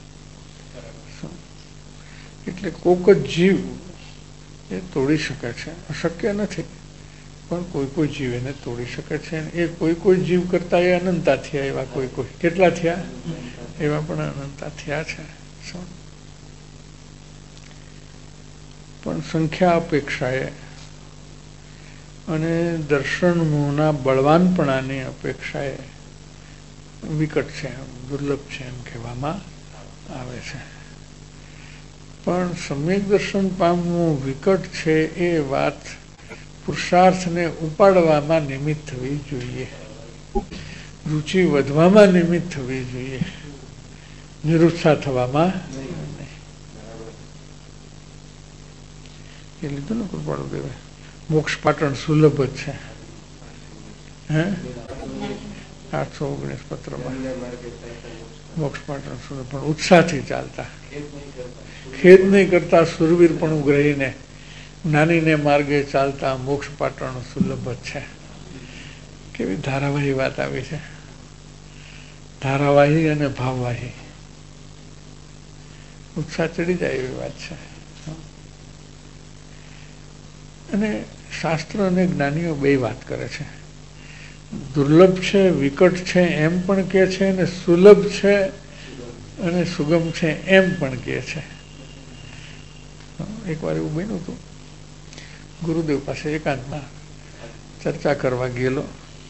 એટલે કોક જ જીવ એ તોડી શકે છે, અશક્ય નથી, પણ કોઈ કોઈ જીવ એને તોડી શકે છે. એ કોઈ કોઈ જીવ કરતા એ અનંતા થયા, એવા કોઈ કોઈ કેટલા થયા એવા પણ અનંતા થયા છે. પણ સંખ્યા અપેક્ષાએ અને દર્શન મોહના બળવાનપણાની અપેક્ષાએ વિકટ છે, દુર્લભ છે એમ કહેવામાં આવે છે. પણ સમ્યક દર્શન પામવું વિકટ છે એ વાત પુરુષાર્થને ઉપાડવામાં નિમિત્ત થવી જોઈએ, રુચિ વધવામાં નિમિત્ત થવી જોઈએ, નિરુત્સાહ થવામાં નહીં. એ લીધું ને કૃપાળુ દેવે, મોક્ષ પાટણ સુલભ જ છે. હે આઠસો ઓગણીસ પત્રમાં મોક્ષ પાટણ સુલભ, પણ ઉત્સાહથી ચાલતા, ખેદ નહીં કરતા, સુરવીર પણ ઉગ્રહીને જ્ઞાનીને માર્ગે ચાલતા, મોક્ષ પાટણ સુલભ જ છે. કેવી ધારાવાહી વાત આવી છે, ધારાવાહી અને ભાવવાહી, ઉત્સાહ ચડી જાય એવી વાત છે. અને શાસ્ત્ર અને જ્ઞાનીઓ બે વાત કરે છે, દુર્લભ છે, વિકટ છે એમ પણ કહે છે, અને સુલભ છે અને સુગમ છે એમ પણ કહે છે. એક વાર એવું બન્યું હતું, ગુરુદેવ પાસે એકાંતમાં ચર્ચા કરવા ગયેલો,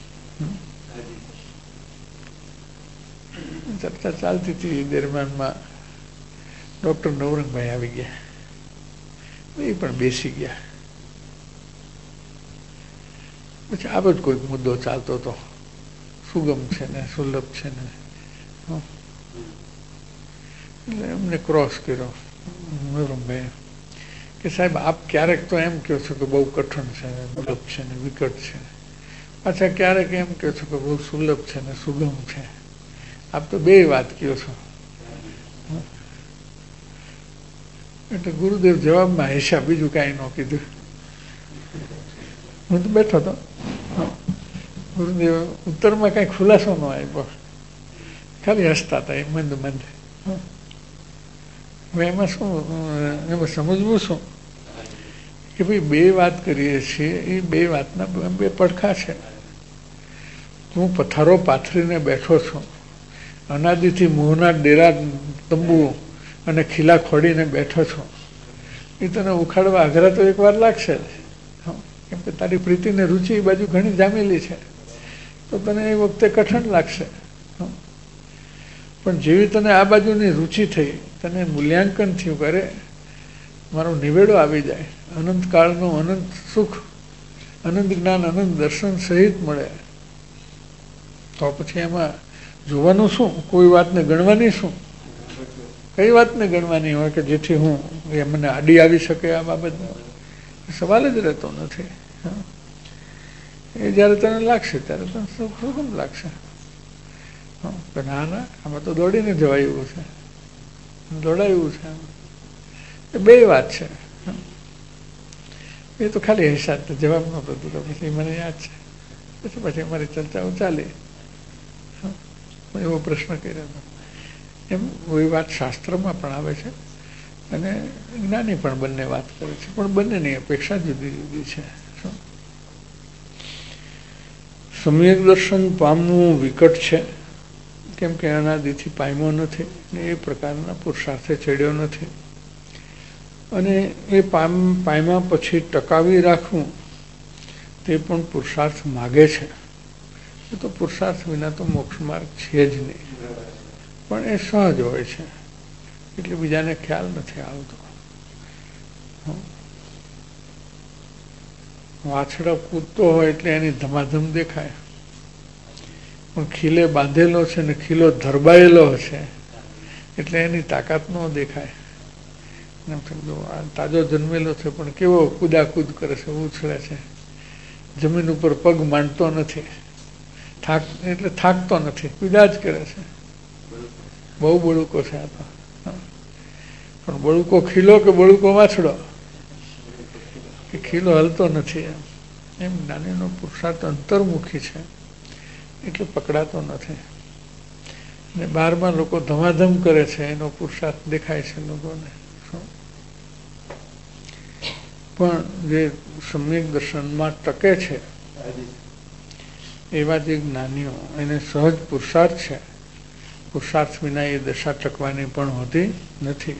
ચર્ચા ચાલતી હતી, દરમિયાનમાં ડોક્ટર નવરંગભાઈ આવી ગયા, એ પણ બેસી ગયા. પછી આ જ કોઈક મુદ્દો ચાલતો હતો, સુગમ છે ને સુલભ છે ને, એટલે એમને ક્રોસ કર્યો નવરંગભાઈ કે સાહેબ આપ ક્યારેક તો એમ કહો છો કે બહુ કઠણ છે ને દુર્લભ છે ને વિકટ છે, પાછા ક્યારેક એમ કહો છો કે બહુ સુલભ છે ને સુગમ છે, આપ તો બે વાત કહો છો. એટલે ગુરુદેવ જવાબમાં હેશા, બીજું કાંઈ ન કીધું. હું તો બેઠો હતો, ગુરુદેવ ઉત્તરમાં કાંઈ ખુલાસો ન આપ્યો, ખાલી હસતા હતા એ મંદ મંદ. હવે એમાં શું, એમાં સમજવું શું કે ભાઈ બે વાત કરીએ છીએ, એ બે વાતના બે પડખા છે. હું પથ્થરો પાથરીને બેઠો છું, અનાદિથી મોહના ડેરા તંબુ અને ખીલા ખોડીને બેઠો છું, એ તને ઉખાડવા આઘરા તો એક વાર લાગશે, કેમ કે તારી પ્રીતિને રુચિ એ બાજુ ઘણી જામેલી છે, તો તને એ વખતે કઠણ લાગશે. પણ જેવી તને આ બાજુની રુચિ થઈ, તને મૂલ્યાંકન થયું, કરે મારો નિવેડો આવી જાય, અનંત કાળનું અનંત સુખ, અનંત જ્ઞાન, અનંત દર્શન સહિત મળે, તો પછી એમાં જોવાનું શું, કોઈ વાતને ગણવાની શું, કઈ વાતને ગણવાની હોય કે જેથી હું એ મને આડી આવી શકે, આ બાબતનો સવાલ જ રહેતો નથી. એ જ્યારે તને લાગશે ત્યારે તને સુગમ લાગશે. ના ના આમાં તો દોડીને જવાય એવું છે, દોડાયું છે, એ બે વાત છે. એ તો ખાલી હિસાબ જવાબ નહોતો દીધો, પછી મને યાદ છે, પછી પછી અમારી ચર્ચાઓ ચાલી, એવો પ્રશ્ન કર્યો હતો. એમ એ વાત શાસ્ત્રમાં પણ આવે છે અને જ્ઞાની પણ બંને વાત કરે છે, પણ બંનેની અપેક્ષા જુદી જુદી છે. સમ્યક દર્શન પામવું વિકટ છે, કેમ કે અનાદિથી પામ્યો નથી ને એ પ્રકારના પુરુષાર્થે ચડ્યો નથી, અને એ પામ પામ્યા પછી ટકાવી રાખવું તે પણ પુરુષાર્થ માગે છે. એ તો પુરુષાર્થ વિના તો મોક્ષ માર્ગ છે જ નહીં, પણ એ સહજ હોય છે, એટલે બીજાને ખ્યાલ નથી આવતો. વાછડો કૂદતો હોય એટલે એની ધમાધમ દેખાય, પણ ખીલે બાંધેલો છે ને ખીલો ધરબાયેલો હશે એટલે એની તાકાત ન દેખાય. તાજો જન્મેલો છે પણ કેવો કુદાકૂદ કરે છે, ઉછળે છે, જમીન ઉપર પગ માંડતો નથી, થાક એટલે થાકતો નથી, કુદા જ કરે છે. બહુ બળુકો છે આ તો, પણ બળુકો ખીલો કે બળુકો વાછડો, કે ખીલો હલતો નથી. એમ એમ જ્ઞાનીનો પુરુષાર્થ અંતર્મુખી છે, એટલે પકડાતો નથી. ને બહારમાં લોકો ધમાધમ કરે છે, એનો પુરુષાર્થ દેખાય છે લોકોને. પણ જે સમ્યક દર્શનમાં ટકે છે એવા જે જ્ઞાનીઓ, એને સહજ પુરુષાર્થ છે. પુરુષાર્થ વિના એ દશા ટકવાની પણ હોતી નથી.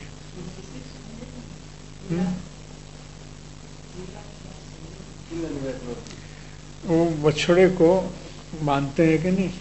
वो बछड़े को बांधते हैं कि नहीं,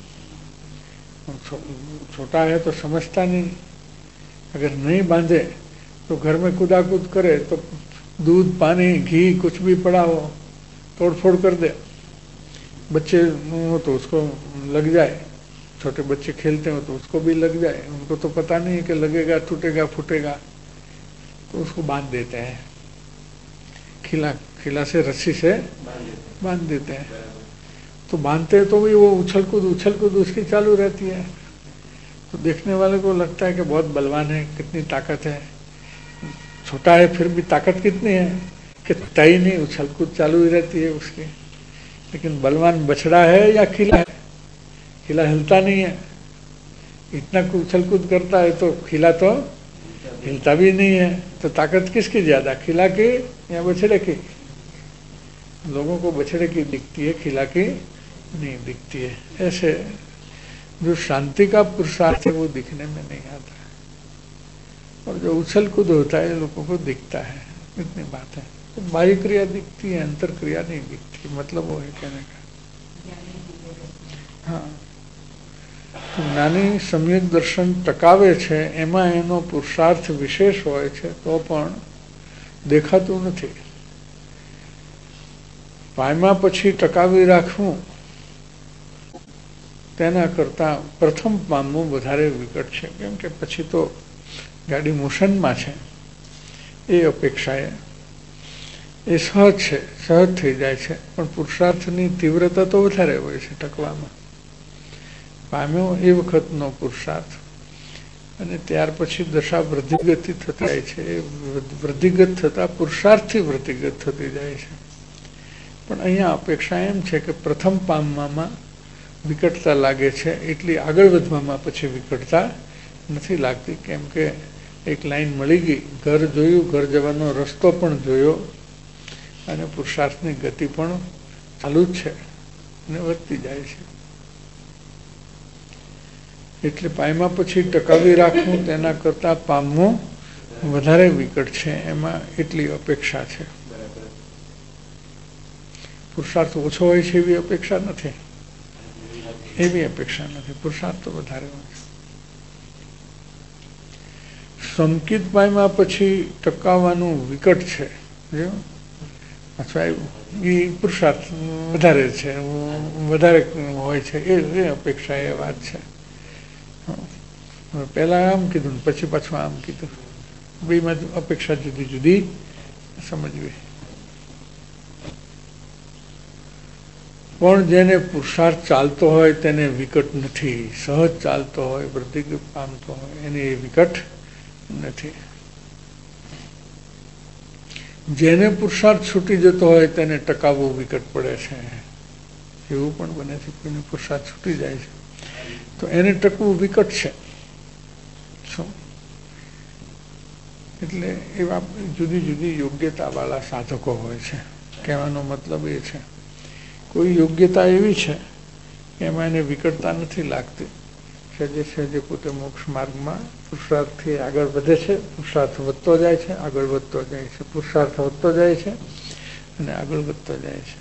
छोटा है तो समझता नहीं, अगर नहीं बांधे तो घर में कूदा कूद करे तो दूध पानी घी कुछ भी पड़ा हो तोड़ फोड़ कर दे. बच्चे हो तो उसको लग जाए, छोटे बच्चे खेलते हो तो उसको भी लग जाए, उनको तो पता नहीं है कि लगेगा टूटेगा फूटेगा, तो उसको बांध देते हैं, खिला खिला से रस्सी से बांध देते हैं. तो बांधते हैं तो भी वो उछल कूद उछल कूद उसकी चालू रहती है. तो देखने वाले को लगता है कि बहुत बलवान है, कितनी ताकत है. छोटा है फिर भी ताकत कितनी है कि तय नहीं, उछल कूद चालू ही रहती है उसकी. लेकिन बलवान बछड़ा है या खिला है? खिला हिलता नहीं है, इतना उछल कूद करता है, तो खिला तो हिलता भी नहीं है. तो ताकत किसकी ज्यादा, खिला की या बछड़े की? लोगों को बछड़े की दिखती है, खिला की नहीं दिखती है. ऐसे जो शांति का पुरुषार्थ है वो दिखने में नहीं आता, और जो उछल कूद होता है लोगों को दिखता है. इतनी बात है. तो बाह्य क्रिया दिखती है, अंतर क्रिया नहीं दिखती. मतलब वो है कहने का. हाँ, તો જ્ઞાની સમ્યક દર્શન ટકાવે છે એમાં એનો પુરુષાર્થ વિશેષ હોય છે તો પણ દેખાતું નથી. પામ્યા પછી ટકાવી રાખવું તેના કરતા પ્રથમ પામવું વધારે વિકટ છે. કેમ કે પછી તો ગાડી મોશનમાં છે, એ અપેક્ષાએ એ સહજ છે, સહજ થઈ જાય છે. પણ પુરુષાર્થની તીવ્રતા તો વધારે હોય છે ટકવામાં. પામ્યો એ વખતનો પુરુષાર્થ અને ત્યાર પછી દશા વૃદ્ધિગતિ થતી છે. એ વૃદ્ધિગત થતા પુરુષાર્થથી વૃદ્ધિગત થતી જાય છે. પણ અહીંયા અપેક્ષા એમ છે કે પ્રથમ પામવામાં વિકટતા લાગે છે, એટલી આગળ વધવામાં પછી વિકટતા નથી લાગતી. કેમ કે એક લાઈન મળી ગઈ, ઘર જોયું, ઘર જવાનો રસ્તો પણ જોયો અને પુરુષાર્થની ગતિ પણ ચાલુ જ છે અને વધતી જાય છે. એટલે પામ્યા પછી ટકાવી રાખવું તેના કરતા પામવું વધારે વિકટ છે, એમાં એટલી અપેક્ષા છે. પુરુષાર્થ ઓછો હોય છે એવી અપેક્ષા નથી, એવી અપેક્ષા નથી. પુરુષાર્થ તો વધારે હોય છે. સંકિત પામ્યા પછી ટકાવવાનું વિકટ છે, અથવા એ પુરુષાર્થ વધારે છે, વધારે હોય છે, એ અપેક્ષા એ વાત છે. પહેલા આમ કીધું પછી પાછું આમ કીધું, બેમાં અપેક્ષા જુદી જુદી સમજવી. પણ જેને પુરુષાર્થ ચાલતો હોય તેને વિકટ નથી, સહજ ચાલતો હોય, વૃદ્ધિ પામતો હોય, એને એ વિકટ નથી. જેને પુરુષાર્થ છૂટી જતો હોય તેને ટકાવવું વિકટ પડે છે. એવું પણ બને છે, કોઈને પુરુષાર્થ છૂટી જાય છે તો એને ટકવું વિકટ છે. શું એટલે એવા જુદી જુદી યોગ્યતાવાળા સાધકો હોય છે. કહેવાનો મતલબ એ છે, કોઈ યોગ્યતા એવી છે કે એમાં એને વિકટતા નથી લાગતી. સહેજે સહેજે પોતે મોક્ષ માર્ગમાં પુરુષાર્થથી આગળ વધે છે, પુરુષાર્થ વધતો જાય છે, આગળ વધતો જાય છે, પુરુષાર્થ વધતો જાય છે અને આગળ વધતો જાય છે.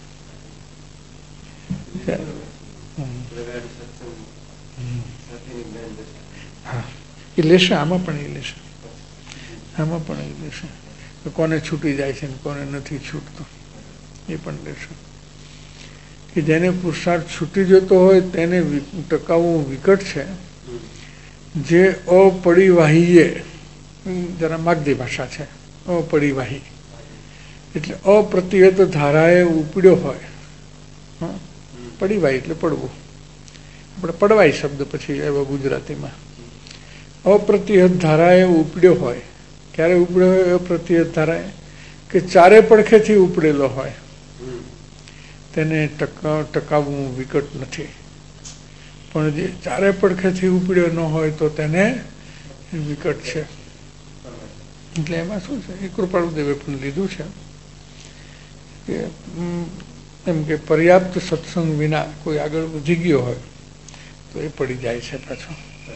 હા, એ લેશે, આમાં પણ એ લેશે, આમાં પણ એ લેશે. કોને છૂટી જાય છે ને કોને નથી છૂટતો એ પણ લેશે. કે જેને પુરુષાર્થ છૂટી જતો હોય તેને ટકાવવું વિકટ છે. જે અપરિવાહીએ, જરા માગધી ભાષા છે, અપરિવાહી એટલે અપ્રતિહત ધારાએ ઉપડ્યો હોય. પડીવાય એટલે પડવું, આપણે પડવાય શબ્દ પછી આવ્યો ગુજરાતીમાં. અપ્રતિહત ધારાએ ઉપડ્યો હોય. ક્યારે ઉપડ્યો હોય અપ્રતિહત ધારાએ? કે ચારે પડખેથી ઉપડેલો હોય, તેને ટકા ટકાવવું વિકટ નથી. પણ જે ચારે પડખેથી ઉપડ્યો ન હોય તો તેને વિકટ છે. એટલે એમાં શું છે, એ કૃપાળુદેવે પણ લીધું છે કે એમ કે પર્યાપ્ત સત્સંગ વિના કોઈ આગળ વધી ગયો હોય તો એ પડી જાય છે પાછો.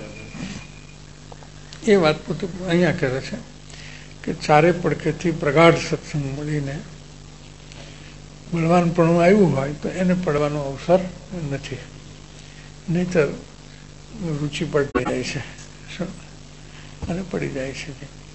એ વાત પોતે અહીંયા કરે છે કે ચારે પડખેથી પ્રગાઢ સત્સંગ મળીને બળવાનપણું આવ્યું હોય તો એને પડવાનો અવસર નથી, નહીતર રુચિ પડી જાય છે અને પડી જાય છે.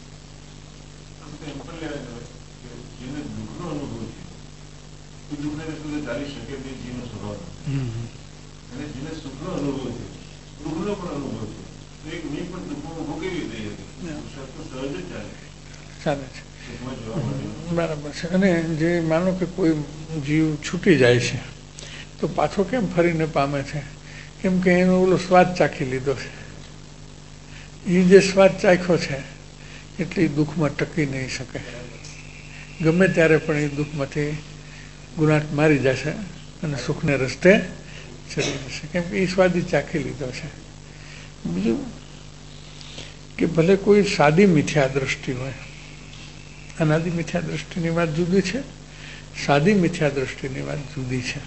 ચાલે છે, બરાબર છે. અને જે માનો કે કોઈ જીવ છૂટી જાય છે તો પાછો કેમ ફરીને પામે છે? કેમ કે એનો ઓલો સ્વાદ ચાખી લીધો છે. એ જે સ્વાદ ચાખ્યો છે એટલે એ દુઃખમાં ટકી નહીં શકે. ગમે ત્યારે પણ એ દુઃખમાંથી ગુનાટ મારી જશે અને સુખને રસ્તે ચડી જશે, કેમ કે એ સ્વાદ ચાખી લીધો છે. બીજું કે ભલે કોઈ સાદી મિથ્યા દ્રષ્ટિ હોય, અનાદિ મિથ્યા દ્રષ્ટિની વાત જુદી છે, સાદી મિથ્યા દ્રષ્ટિની વાત જુદી છે.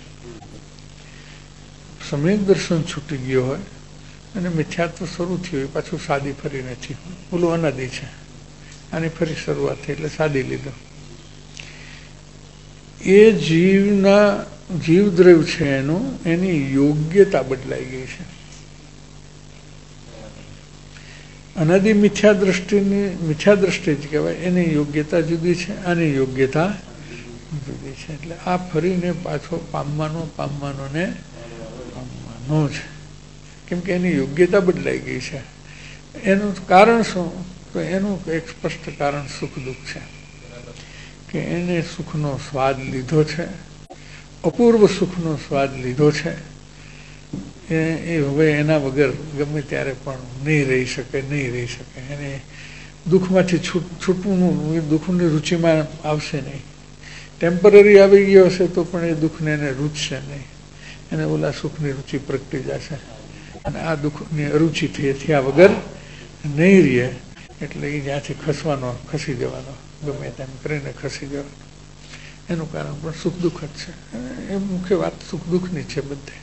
સમ્યક દર્શન છૂટી ગયો હોય અને મિથ્યાત્વ શરૂ થયું હોય, પાછું સાદી ફરી નથી, ઓલું અનાદિ છે, આની ફરી શરૂઆત થઈ એટલે સાદી લીધો. એ જીવના જીવદ્રવ્ય છે એનું, એની યોગ્યતા બદલાઈ ગઈ છે. અનાદિ મિથ્યા દ્રષ્ટિની મિથ્યા દ્રષ્ટિ જ કહેવાય, એની યોગ્યતા જુદી છે, આની યોગ્યતા જુદી છે. એટલે આ ફરીને પાછો પામવાનો પામવાનો ને પામવાનો છે, કેમ કે એની યોગ્યતા બદલાઈ ગઈ છે. એનું કારણ શું? તો એનું એક સ્પષ્ટ કારણ સુખ દુઃખ છે કે એને સુખનો સ્વાદ લીધો છે, અપૂર્વ સુખનો સ્વાદ લીધો છે. એ હવે એના વગર ગમે ત્યારે પણ નહીં રહી શકે, નહીં રહી શકે. એને દુઃખમાંથી છૂટ છૂટવું, એ દુઃખની રુચિમાં આવશે નહીં. ટેમ્પરરી આવી ગયો હશે તો પણ એ દુઃખને એને રૂચશે નહીં, એને ઓલા સુખની રુચિ પ્રગટી જશે અને આ દુઃખની અરુચિ થયા વગર નહીં રહે. એટલે એ જ્યાંથી ખસવાનો ખસી જવાનો, ગમે તેમ કરીને ખસી જવાનો. એનું કારણ પણ સુખ દુઃખ જ છે. એ મુખ્ય વાત સુખ દુઃખની છે બધે.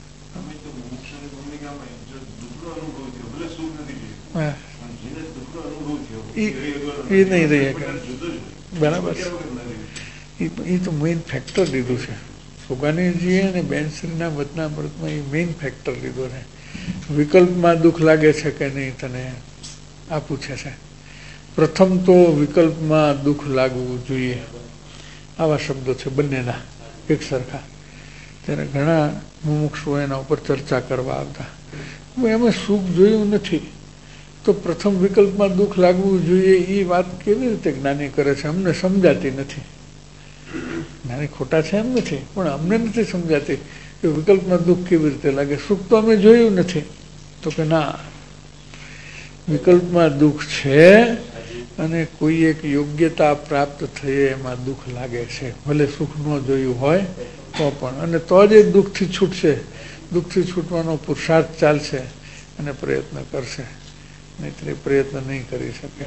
એ નહીં રહી બરાબર છે. એ તો મેઇન ફેક્ટર લીધું છે સુગાનીજીએ અને બેનશ્રીના વચનામૃતમાં. એ મેઇન ફેક્ટર લીધો છે. વિકલ્પમાં દુઃખ લાગે છે કે નહીં તને આ પૂછે છે. પ્રથમ તો વિકલ્પમાં દુઃખ લાગવું જોઈએ, આવા શબ્દો છે બંનેના એક સરખા. ત્યારે ઘણા મુમુક્ષુઓ એના ઉપર ચર્ચા કરવા આવતા. એમાં સુખ જોયું નથી તો પ્રથમ વિકલ્પમાં દુઃખ લાગવું જોઈએ એ વાત કેવી રીતે જ્ઞાની કરે છે? અમને સમજાતી નથી. જ્ઞાની ખોટા છે એમ નથી, પણ અમને નથી સમજાતી કે વિકલ્પમાં દુઃખ કેવી રીતે લાગે. સુખ તો અમે જોયું નથી. તો કે ના, વિકલ્પમાં દુઃખ છે અને કોઈ એક યોગ્યતા પ્રાપ્ત થઈ એમાં દુઃખ લાગે છે, ભલે સુખ ન જોયું હોય તો પણ. અને તો જ એ દુઃખથી છૂટશે. દુઃખથી છૂટવાનો પુરુષાર્થ ચાલશે અને પ્રયત્ન કરશે, નહીંતર પ્રયત્ન નહીં કરી શકે.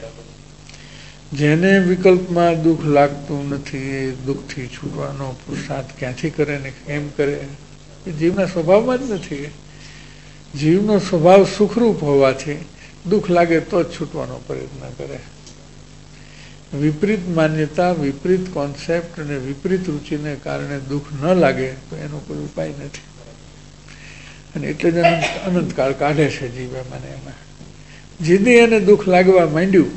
જેને વિકલ્પમાં દુઃખ લાગતું નથી એ દુઃખથી છૂટવાનો પુરુષાર્થ ક્યાંથી કરે ને કેમ કરે? એ જીવના સ્વભાવમાં જ નથી. જીવનો સ્વભાવ સુખરૂપ હોવાથી દુઃખ લાગે તો જ છૂટવાનો પ્રયત્ન કરે. વિપરીત માન્યતા, વિપરીત કોન્સેપ્ટ અને વિપરીત રુચિને કારણે દુઃખ ન લાગે તો એનો કોઈ ઉપાય નથી. અને એટલે જ અનંત અનંતકાળ કાઢે છે જીવ એમાં ને એમાં. જેથી એને દુઃખ લાગવા માંડ્યું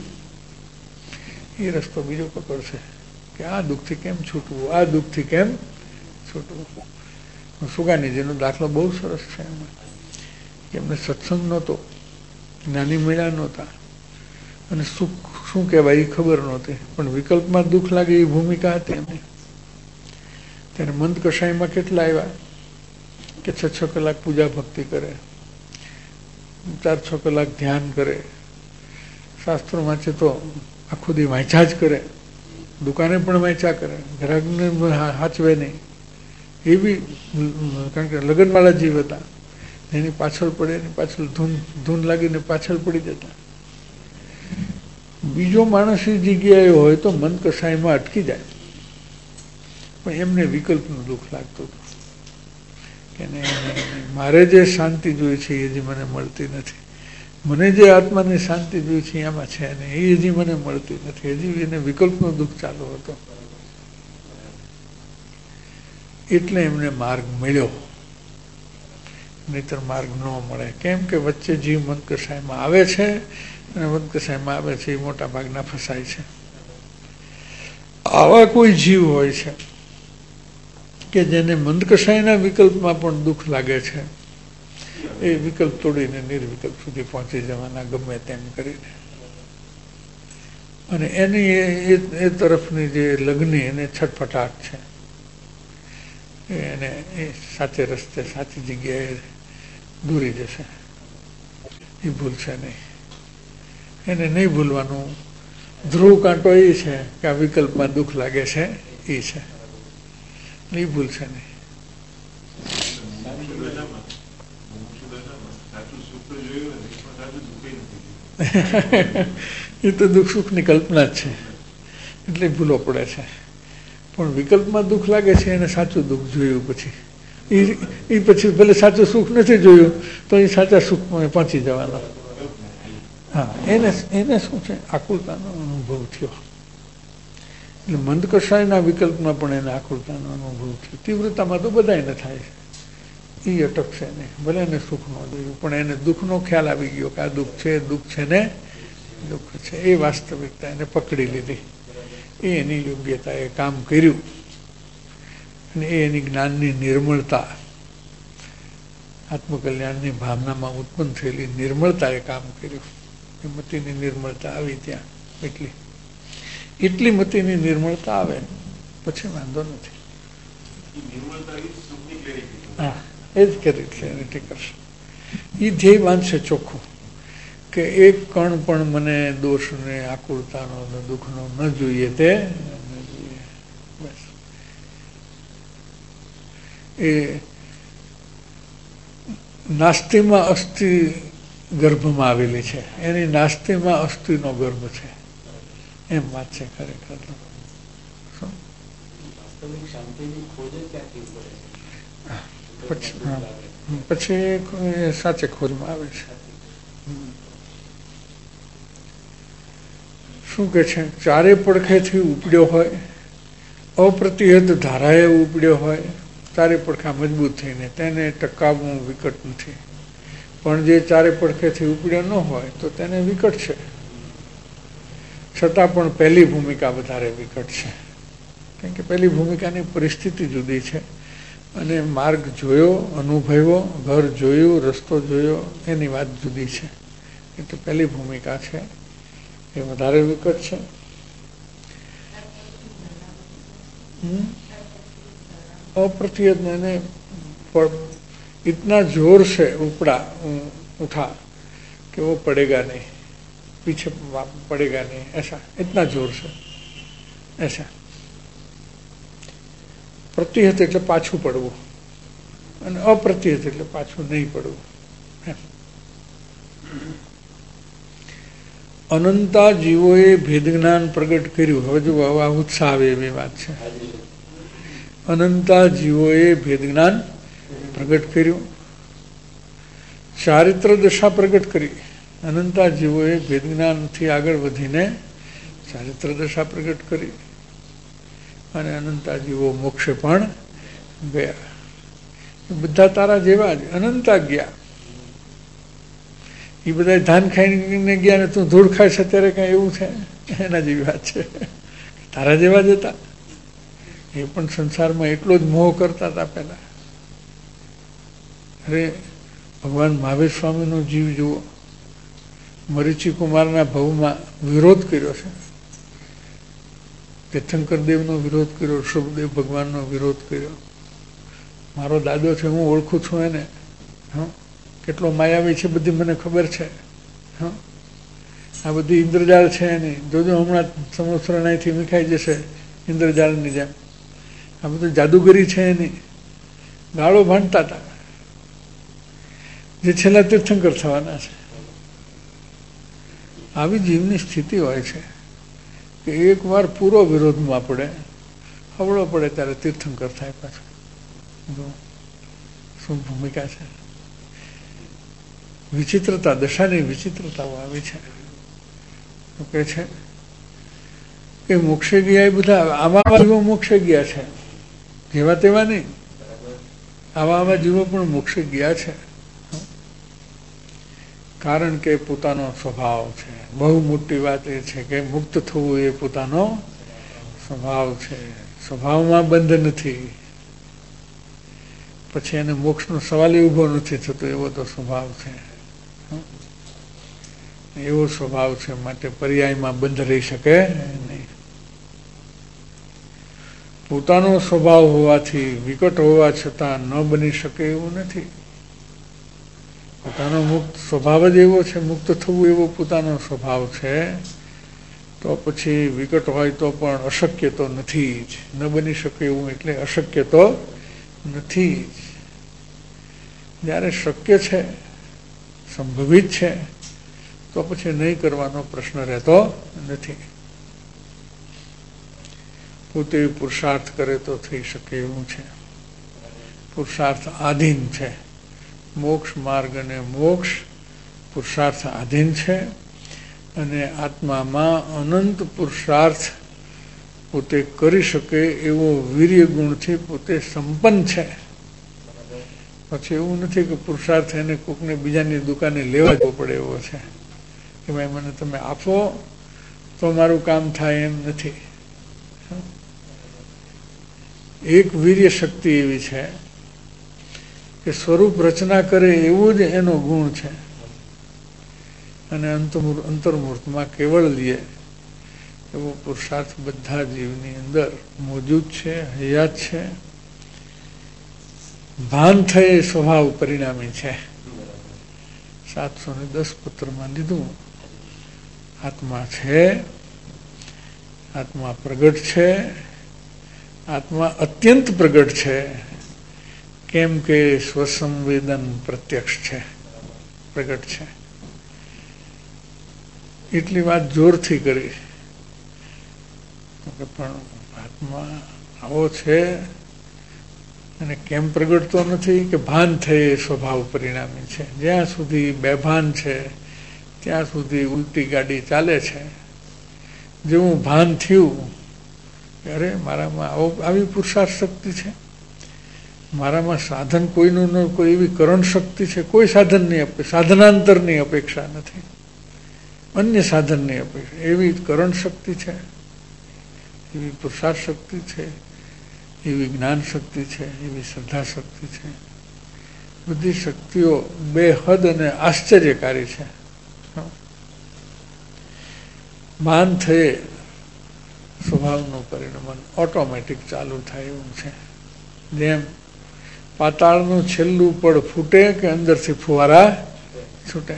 એ રસ્તો બીજો પકડશે કે આ દુઃખથી કેમ છૂટવું, આ દુઃખથી કેમ છૂટવું. સુગાનીજીનો દાખલો બહુ સરસ છે એમાં કે એમને સત્સંગ નહોતો, જ્ઞાની મળ્યા નહોતા અને સુખ શું કહેવાય એ ખબર નહોતી, પણ વિકલ્પમાં દુઃખ લાગે એ ભૂમિકા હતી એમની. ત્યારે મંદ કષાયમાં કેટલા આવ્યા કે છ છ કલાક પૂજા ભક્તિ કરે, ચાર છ કલાક ધ્યાન કરે, શાસ્ત્રો વાંચે તો આખો દી વાંચ્યા જ કરે, દુકાને પણ વાંચ્યા કરે, ગ્રાહકને હાચવે નહીં. એ બી કારણ કે લગ્નવાળા જીવ હતા એની પાછળ પડે, એની પાછળ ધૂન ધૂન લાગીને પાછળ પડી જતા. બીજો માણસ એ જગ્યાએ હોય તો મન કસાયમાં અટકી જાય, પણ એમને વિકલ્પનું દુઃખ લાગતું હતું કે મારે જે શાંતિ જોઈ છે એ હજી મને મળતી નથી, મને જે આત્માની શાંતિ જોઈ છે એમાં છે ને એ હજી મને મળતી નથી. હજી એને વિકલ્પનો દુઃખ ચાલુ હતો. એટલે એમને માર્ગ મળ્યો, નહીતર માર્ગ ન મળે. કેમ કે વચ્ચે જીવ મન કસાયમાં આવે છે અને મન કસાયમાં આવે છે એ મોટા ભાગના ફસાય છે. આવા કોઈ જીવ હોય છે કે જેને મંદ કસાયના વિકલ્પમાં પણ દુઃખ લાગે છે, એ વિકલ્પ તોડીને નિર્વિકલ્પ સુધી પહોંચી જવાના ગમે તેમ કરીને. અને એની એ તરફની જે લગ્ની એને છટપટાટ છે, એને એ સાચે રસ્તે સાચી જગ્યાએ દોરી જશે. એ ભૂલશે નહીં. એને નહીં ભૂલવાનું ધ્રુવ કાંટો એ છે કે આ વિકલ્પમાં દુઃખ લાગે છે એ છે, એ ભૂલશે નહીં. એ તો દુઃખ સુખની કલ્પના જ છે, એટલે ભૂલો પડે છે. પણ વિકલ્પમાં દુઃખ લાગે છે એને સાચું દુઃખ જોયું પછી એ એ પછી ભલે સાચું સુખ નથી જોયું તો એ સાચા સુખમાં પહોંચી જવાનો. હા, એને એને શું છે આકુલતાનો અનુભવ થયો. એટલે મંદ કસાયના વિકલ્પમાં પણ એને આકુલતાનો અનુભવ થયો. તીવ્રતામાં તો બધાને થાય છે, એ અટકશે નહીં. ભલે એને સુખ ન જોયું પણ એને દુઃખનો ખ્યાલ આવી ગયો કે આ દુઃખ છે, દુઃખ છે ને દુઃખ છે. એ વાસ્તવિકતા એને પકડી લીધી. એ એની યોગ્યતાએ કામ કર્યું અને એ એની જ્ઞાનની નિર્મળતા, આત્મકલ્યાણની ભાવનામાં ઉત્પન્ન થયેલી નિર્મળતાએ કામ કર્યું. એ મતિની નિર્મળતા આવી ત્યાં એટલી એટલી મતિની નિર્મળતા આવે પછી વાંધો નથી. હા, એ જ કરી ક્લેરિટી કરશે. એ ધ્યેય બાંધશે ચોખ્ખું કે એક કણ પણ મને દોષને આકુળતાનો દુઃખનો ન જોઈએ તે ન જોઈએ. બસ એ નાસ્તિમાં અસ્થિ ગર્ભમાં આવેલી છે, એની નાસ્તિમાં અસ્થિનો ગર્ભ છે, એમ વાત છે ખરેખર. પછી પછી સાચે ખોજમાં આવે છે. શું કે છે? ચારે પડખેથી ઉપડ્યો હોય, અપ્રતિહત ધારાએ ઉપડ્યો હોય, ચારે પડખા મજબૂત થઈને તેને ટકાવવું વિકટ નથી. પણ જે ચારે પડખેથી ઉપડ્યો ન હોય તો તેને વિકટ છે. છતાં પણ પહેલી ભૂમિકા વધારે વિકટ છે, કારણ કે પહેલી ભૂમિકાની પરિસ્થિતિ જુદી છે અને માર્ગ જોયો, અનુભવ્યો, ઘર જોયું, રસ્તો જોયો, એની વાત જુદી છે. એટલે પહેલી ભૂમિકા છે એ વધારે વિકટ છે. अप्रतिहत मैंने इतना जोर से उपड़ा उठा कि वो पड़ेगा नहीं, पीछे पड़ेगा नहीं, ऐसा इतना जोर से ऐसा. પ્રતિહત એટલે પાછું પડવું અને અપ્રતિહત એટલે પાછું નહીં પડવું. અનંતા જીવોએ ભેદ જ્ઞાન પ્રગટ કર્યું. હવે જો આ ઉત્સાહ આવે એવી વાત છે. અનંતા જીવોએ ભેદ જ્ઞાન પ્રગટ કર્યું, ચારિત્ર દશા પ્રગટ કરી. અનંતા જીવોએ ભેદ જ્ઞાનથી આગળ વધીને ચારિત્ર દશા પ્રગટ કરી અને અનંતા જીવો મોક્ષે પણ ગયા. બધા તારા જેવા જ અનંતા ગયા. એ બધા ધાન ખાઈને ગયા ને તું ધૂળ ખાય છે ત્યારે કઈ એવું છે? એના જેવી વાત છે. તારા જેવા જ હતા. એ પણ સંસારમાં એટલો જ મોહ કરતા હતા પહેલા. અરે ભગવાન મહાવીર સ્વામીનો જીવ જુઓ, મરીચી કુમારના ભવમાં વિરોધ કર્યો છે. તીર્થંકર દેવનો વિરોધ કર્યો, ઋષભદેવ ભગવાનનો વિરોધ કર્યો. મારો દાદો છે, હું ઓળખું છું એને. હા, કેટલો માયાવી છે બધી મને ખબર છે. હા, આ બધી ઇન્દ્રજાળ છે એની. જોજો હમણાં સમોસરા અહીંથી મીખાઈ જશે ઇન્દ્રજાળની જેમ. આ બધું જાદુગરી છે એની. ગાળો ભાંડતા હતા જે છેલ્લા તીર્થંકર થવાના છે. આવી જીવની સ્થિતિ હોય છે કે એક વાર પૂરો વિરોધમાં પડે, હવળો પડે ત્યારે તીર્થંકર થાય. પાછું શું ભૂમિકા છે, વિચિત્રતા, દશાની વિચિત્રતાઓ આવી છે. તો કે છે કે મોક્ષે ગયા એ બધા આવા જીવો મોક્ષે ગયા છે, જેવા તેવા નહીં, આવા આવા જીવો પણ મોક્ષે ગયા છે. કારણ કે પોતાનો સ્વભાવ છે. બહુ મોટી વાત એ છે કે મુક્ત થવું એ પોતાનો સ્વભાવ છે. સ્વભાવમાં બંધ નથી, પછી એને મોક્ષનો સવાલ ઉભો નથી થતો, એવો તો સ્વભાવ છે. એવો સ્વભાવ છે, માટે પર્યાયમાં બંધ રહી શકે નહીં. પોતાનો સ્વભાવ હોવાથી વિકટ હોવા છતાં ન બની શકે એવું નથી. પોતાનો મુક્ત સ્વભાવ જ એવો છે, મુક્ત થવું એવો પોતાનો સ્વભાવ છે. તો પછી વિકટ હોય તો પણ અશક્ય તો નથી જ. ન બની શકે એવું એટલે અશક્ય તો નથી જ. જ્યારે શક્ય છે, સંભવિત છે, તો પછી નહીં કરવાનો પ્રશ્ન રહેતો નથી. પોતે પુરુષાર્થ કરે તો થઈ શકે એવું છે. પુરુષાર્થ આધીન છે. મોક્ષ માર્ગ અને મોક્ષ પુરુષાર્થ આધીન છે. અને આત્મામાં અનંત પુરુષાર્થ પોતે કરી શકે એવો વીર્ય ગુણથી પોતે સંપન્ન છે. પછી એવું નથી કે પુરુષાર્થ એને કોકને બીજાની દુકાને લેવા જવો પડે એવો છે કે ભાઈ મને તમે આપો તો મારું કામ થાય, એમ નથી. એક વીર્ય શક્તિ એવી છે કે સ્વરૂપ રચના કરે એવું જ એનો ગુણ છે. અને અંતર્મૂર્તમાં કેવળ લે એવો પુરુષાર્થ બધા જીવની અંદર મોજૂદ છે, હયાત છે. ભાન થઈ સ્વભાવ પરિણામી છે. સાતસો ને દસ પત્રમાં લીધું. આત્મા છે, આત્મા પ્રગટ છે, આત્મા અત્યંત પ્રગટ છે. કેમ કે સ્વસંવેદન પ્રત્યક્ષ છે, પ્રગટ છે. એટલી વાત જોરથી કરી પણ આત્મા આવો છે. અને કેમ પ્રગટતો નથી કે ભાન થઈ સ્વભાવ પરિણામી છે. જ્યાં સુધી બેભાન છે ત્યાં સુધી ઉલટી ગાડી ચાલે છે. જેવું ભાન થયું અરે મારામાં આવો આવી પુરુષાર્થ શક્તિ છે, મારામાં સાધન કોઈનું ન કોઈ એવી કરણ શક્તિ છે, કોઈ સાધનની અપેક્ષા, સાધનાંતરની અપેક્ષા નથી, અન્ય સાધનની અપેક્ષા, એવી કરણ શક્તિ છે, એવી પુરુષાર્થ શક્તિ છે, એવી જ્ઞાન શક્તિ છે, એવી શ્રદ્ધા શક્તિ છે. બધી શક્તિઓ બેહદ અને આશ્ચર્યકારી છે. ભાન થયે સ્વભાવનું પરિણમન ઓટોમેટિક ચાલુ થાય એવું છે. જેમ પાતાળનું છેલ્લું પડ ફૂટે કે અંદરથી ફુવારા છૂટે,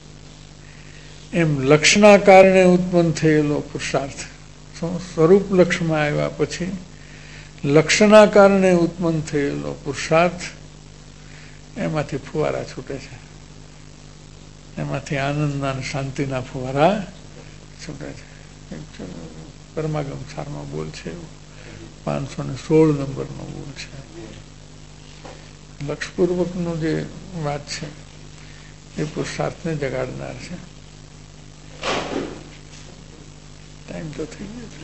એમ લક્ષના કારણે ઉત્પન્ન થયેલો પુરુષાર્થ સ્વરૂપ લક્ષમાં આવ્યા પછી લક્ષના કારણે ઉત્પન્ન થયેલો પુરુષાર્થ એમાંથી ફુવારા છૂટે છે. એમાંથી આનંદના અને શાંતિના ફુવારા છૂટે છે. પરમાગમ સારમાં બોલ છે, પાંચસો ને સોળ નંબરનો બોલ છે. લક્ષપૂર્વકનું જે વાત છે એ પુરુષાર્થને જગાડનાર છે. ટાઈમ તો થઈ ગયો છે.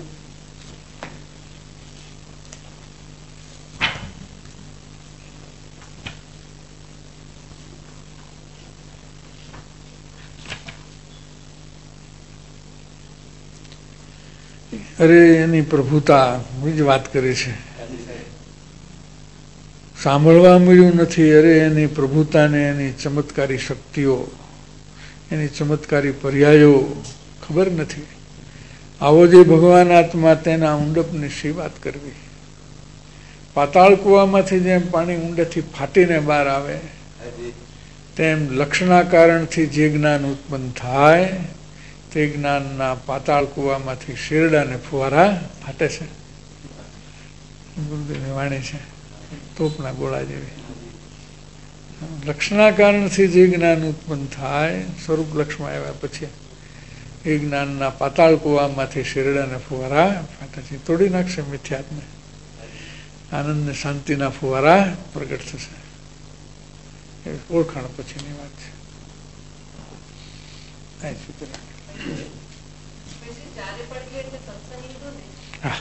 અરે એની પ્રભુતા જ વાત કરી છે. સાંભળવા મળ્યું નથી. અરે એની પ્રભુતાને, એની ચમત્કારી શક્તિઓ, એની ચમત્કારી પર્યાયો ખબર નથી. આવો જે ભગવાન આત્મા તેના ઊંડપની શી વાત કરવી. પાતાળ કૂવામાંથી જેમ પાણી ઊંડેથી ફાટીને બહાર આવે તેમ લક્ષના કારણથી જે જ્ઞાન ઉત્પન્ન થાય તે જ્ઞાનના પાતાળ કૂવામાંથી શેરડાને ફુવારા ફાટે છે. ગુરુદેવની વાણી છે, તોપના ગોળા જેવી. લક્ષના કારણથી જે જ્ઞાન ઉત્પન્ન થાય સ્વરૂપ લક્ષમાં આવ્યા પછી એ જ્ઞાનના પાતાળ કુવામાંથી શેરડાને ફુવારા ફાટાથી તોડી નાખશે મિથ્યાત્મે. આનંદ ને શાંતિના ફુવારા પ્રગટ થશે. એ ઓળખાણ પછીની વાત છે. હા,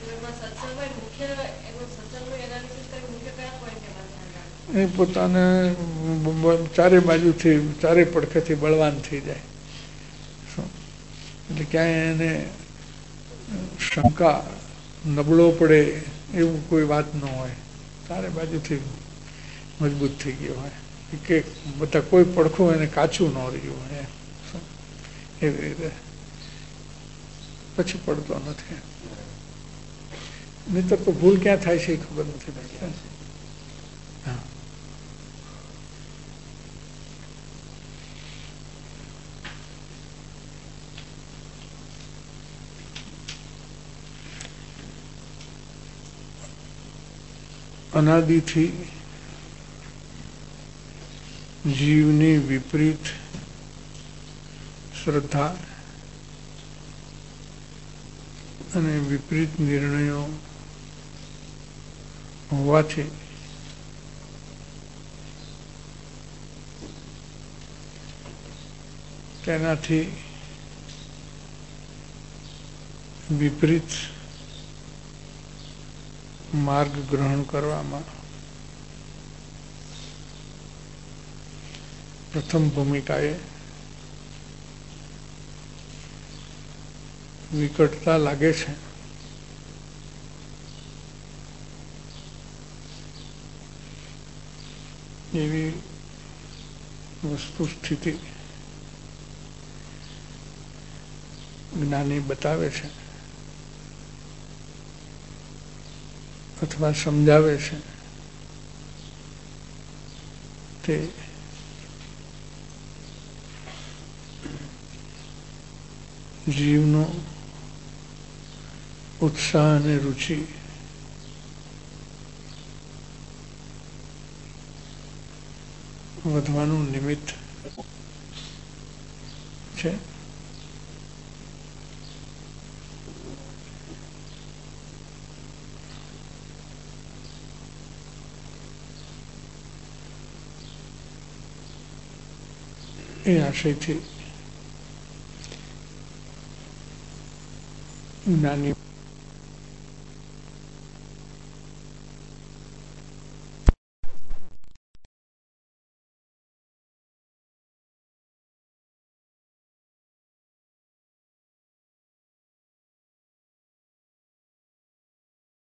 એ પોતાને ચારે બાજુથી ચારે પડખેથી બળવાન થઈ જાય. શું એટલે ક્યાંય એને શંકા નબળો પડે એવું કોઈ વાત ન હોય. ચારે બાજુથી મજબૂત થઈ ગયો હોય કે બધા કોઈ પડખું એને કાચું ન રહ્યું હોય. એવી રીતે પછી પડતો નથી. નહીતર તો ભૂલ ક્યાં થાય છે એ ખબર નથી પડતી. હા, અનાદિથી જીવની વિપરીત શ્રદ્ધા અને વિપરીત નિર્ણયો હોવાથી તેનાથી વિપરીત માર્ગ ગ્રહણ કરવામાં પ્રથમ ભૂમિકાએ વિકટતા લાગે છે. એવી વસ્તુ સ્થિતિ જ્ઞાની બતાવે છે અથવા સમજાવે છે. તે જીવનો ઉત્સાહ અને રુચિ વધવાનું નિમિત્ત છે. એ આશયથી જ્ઞાની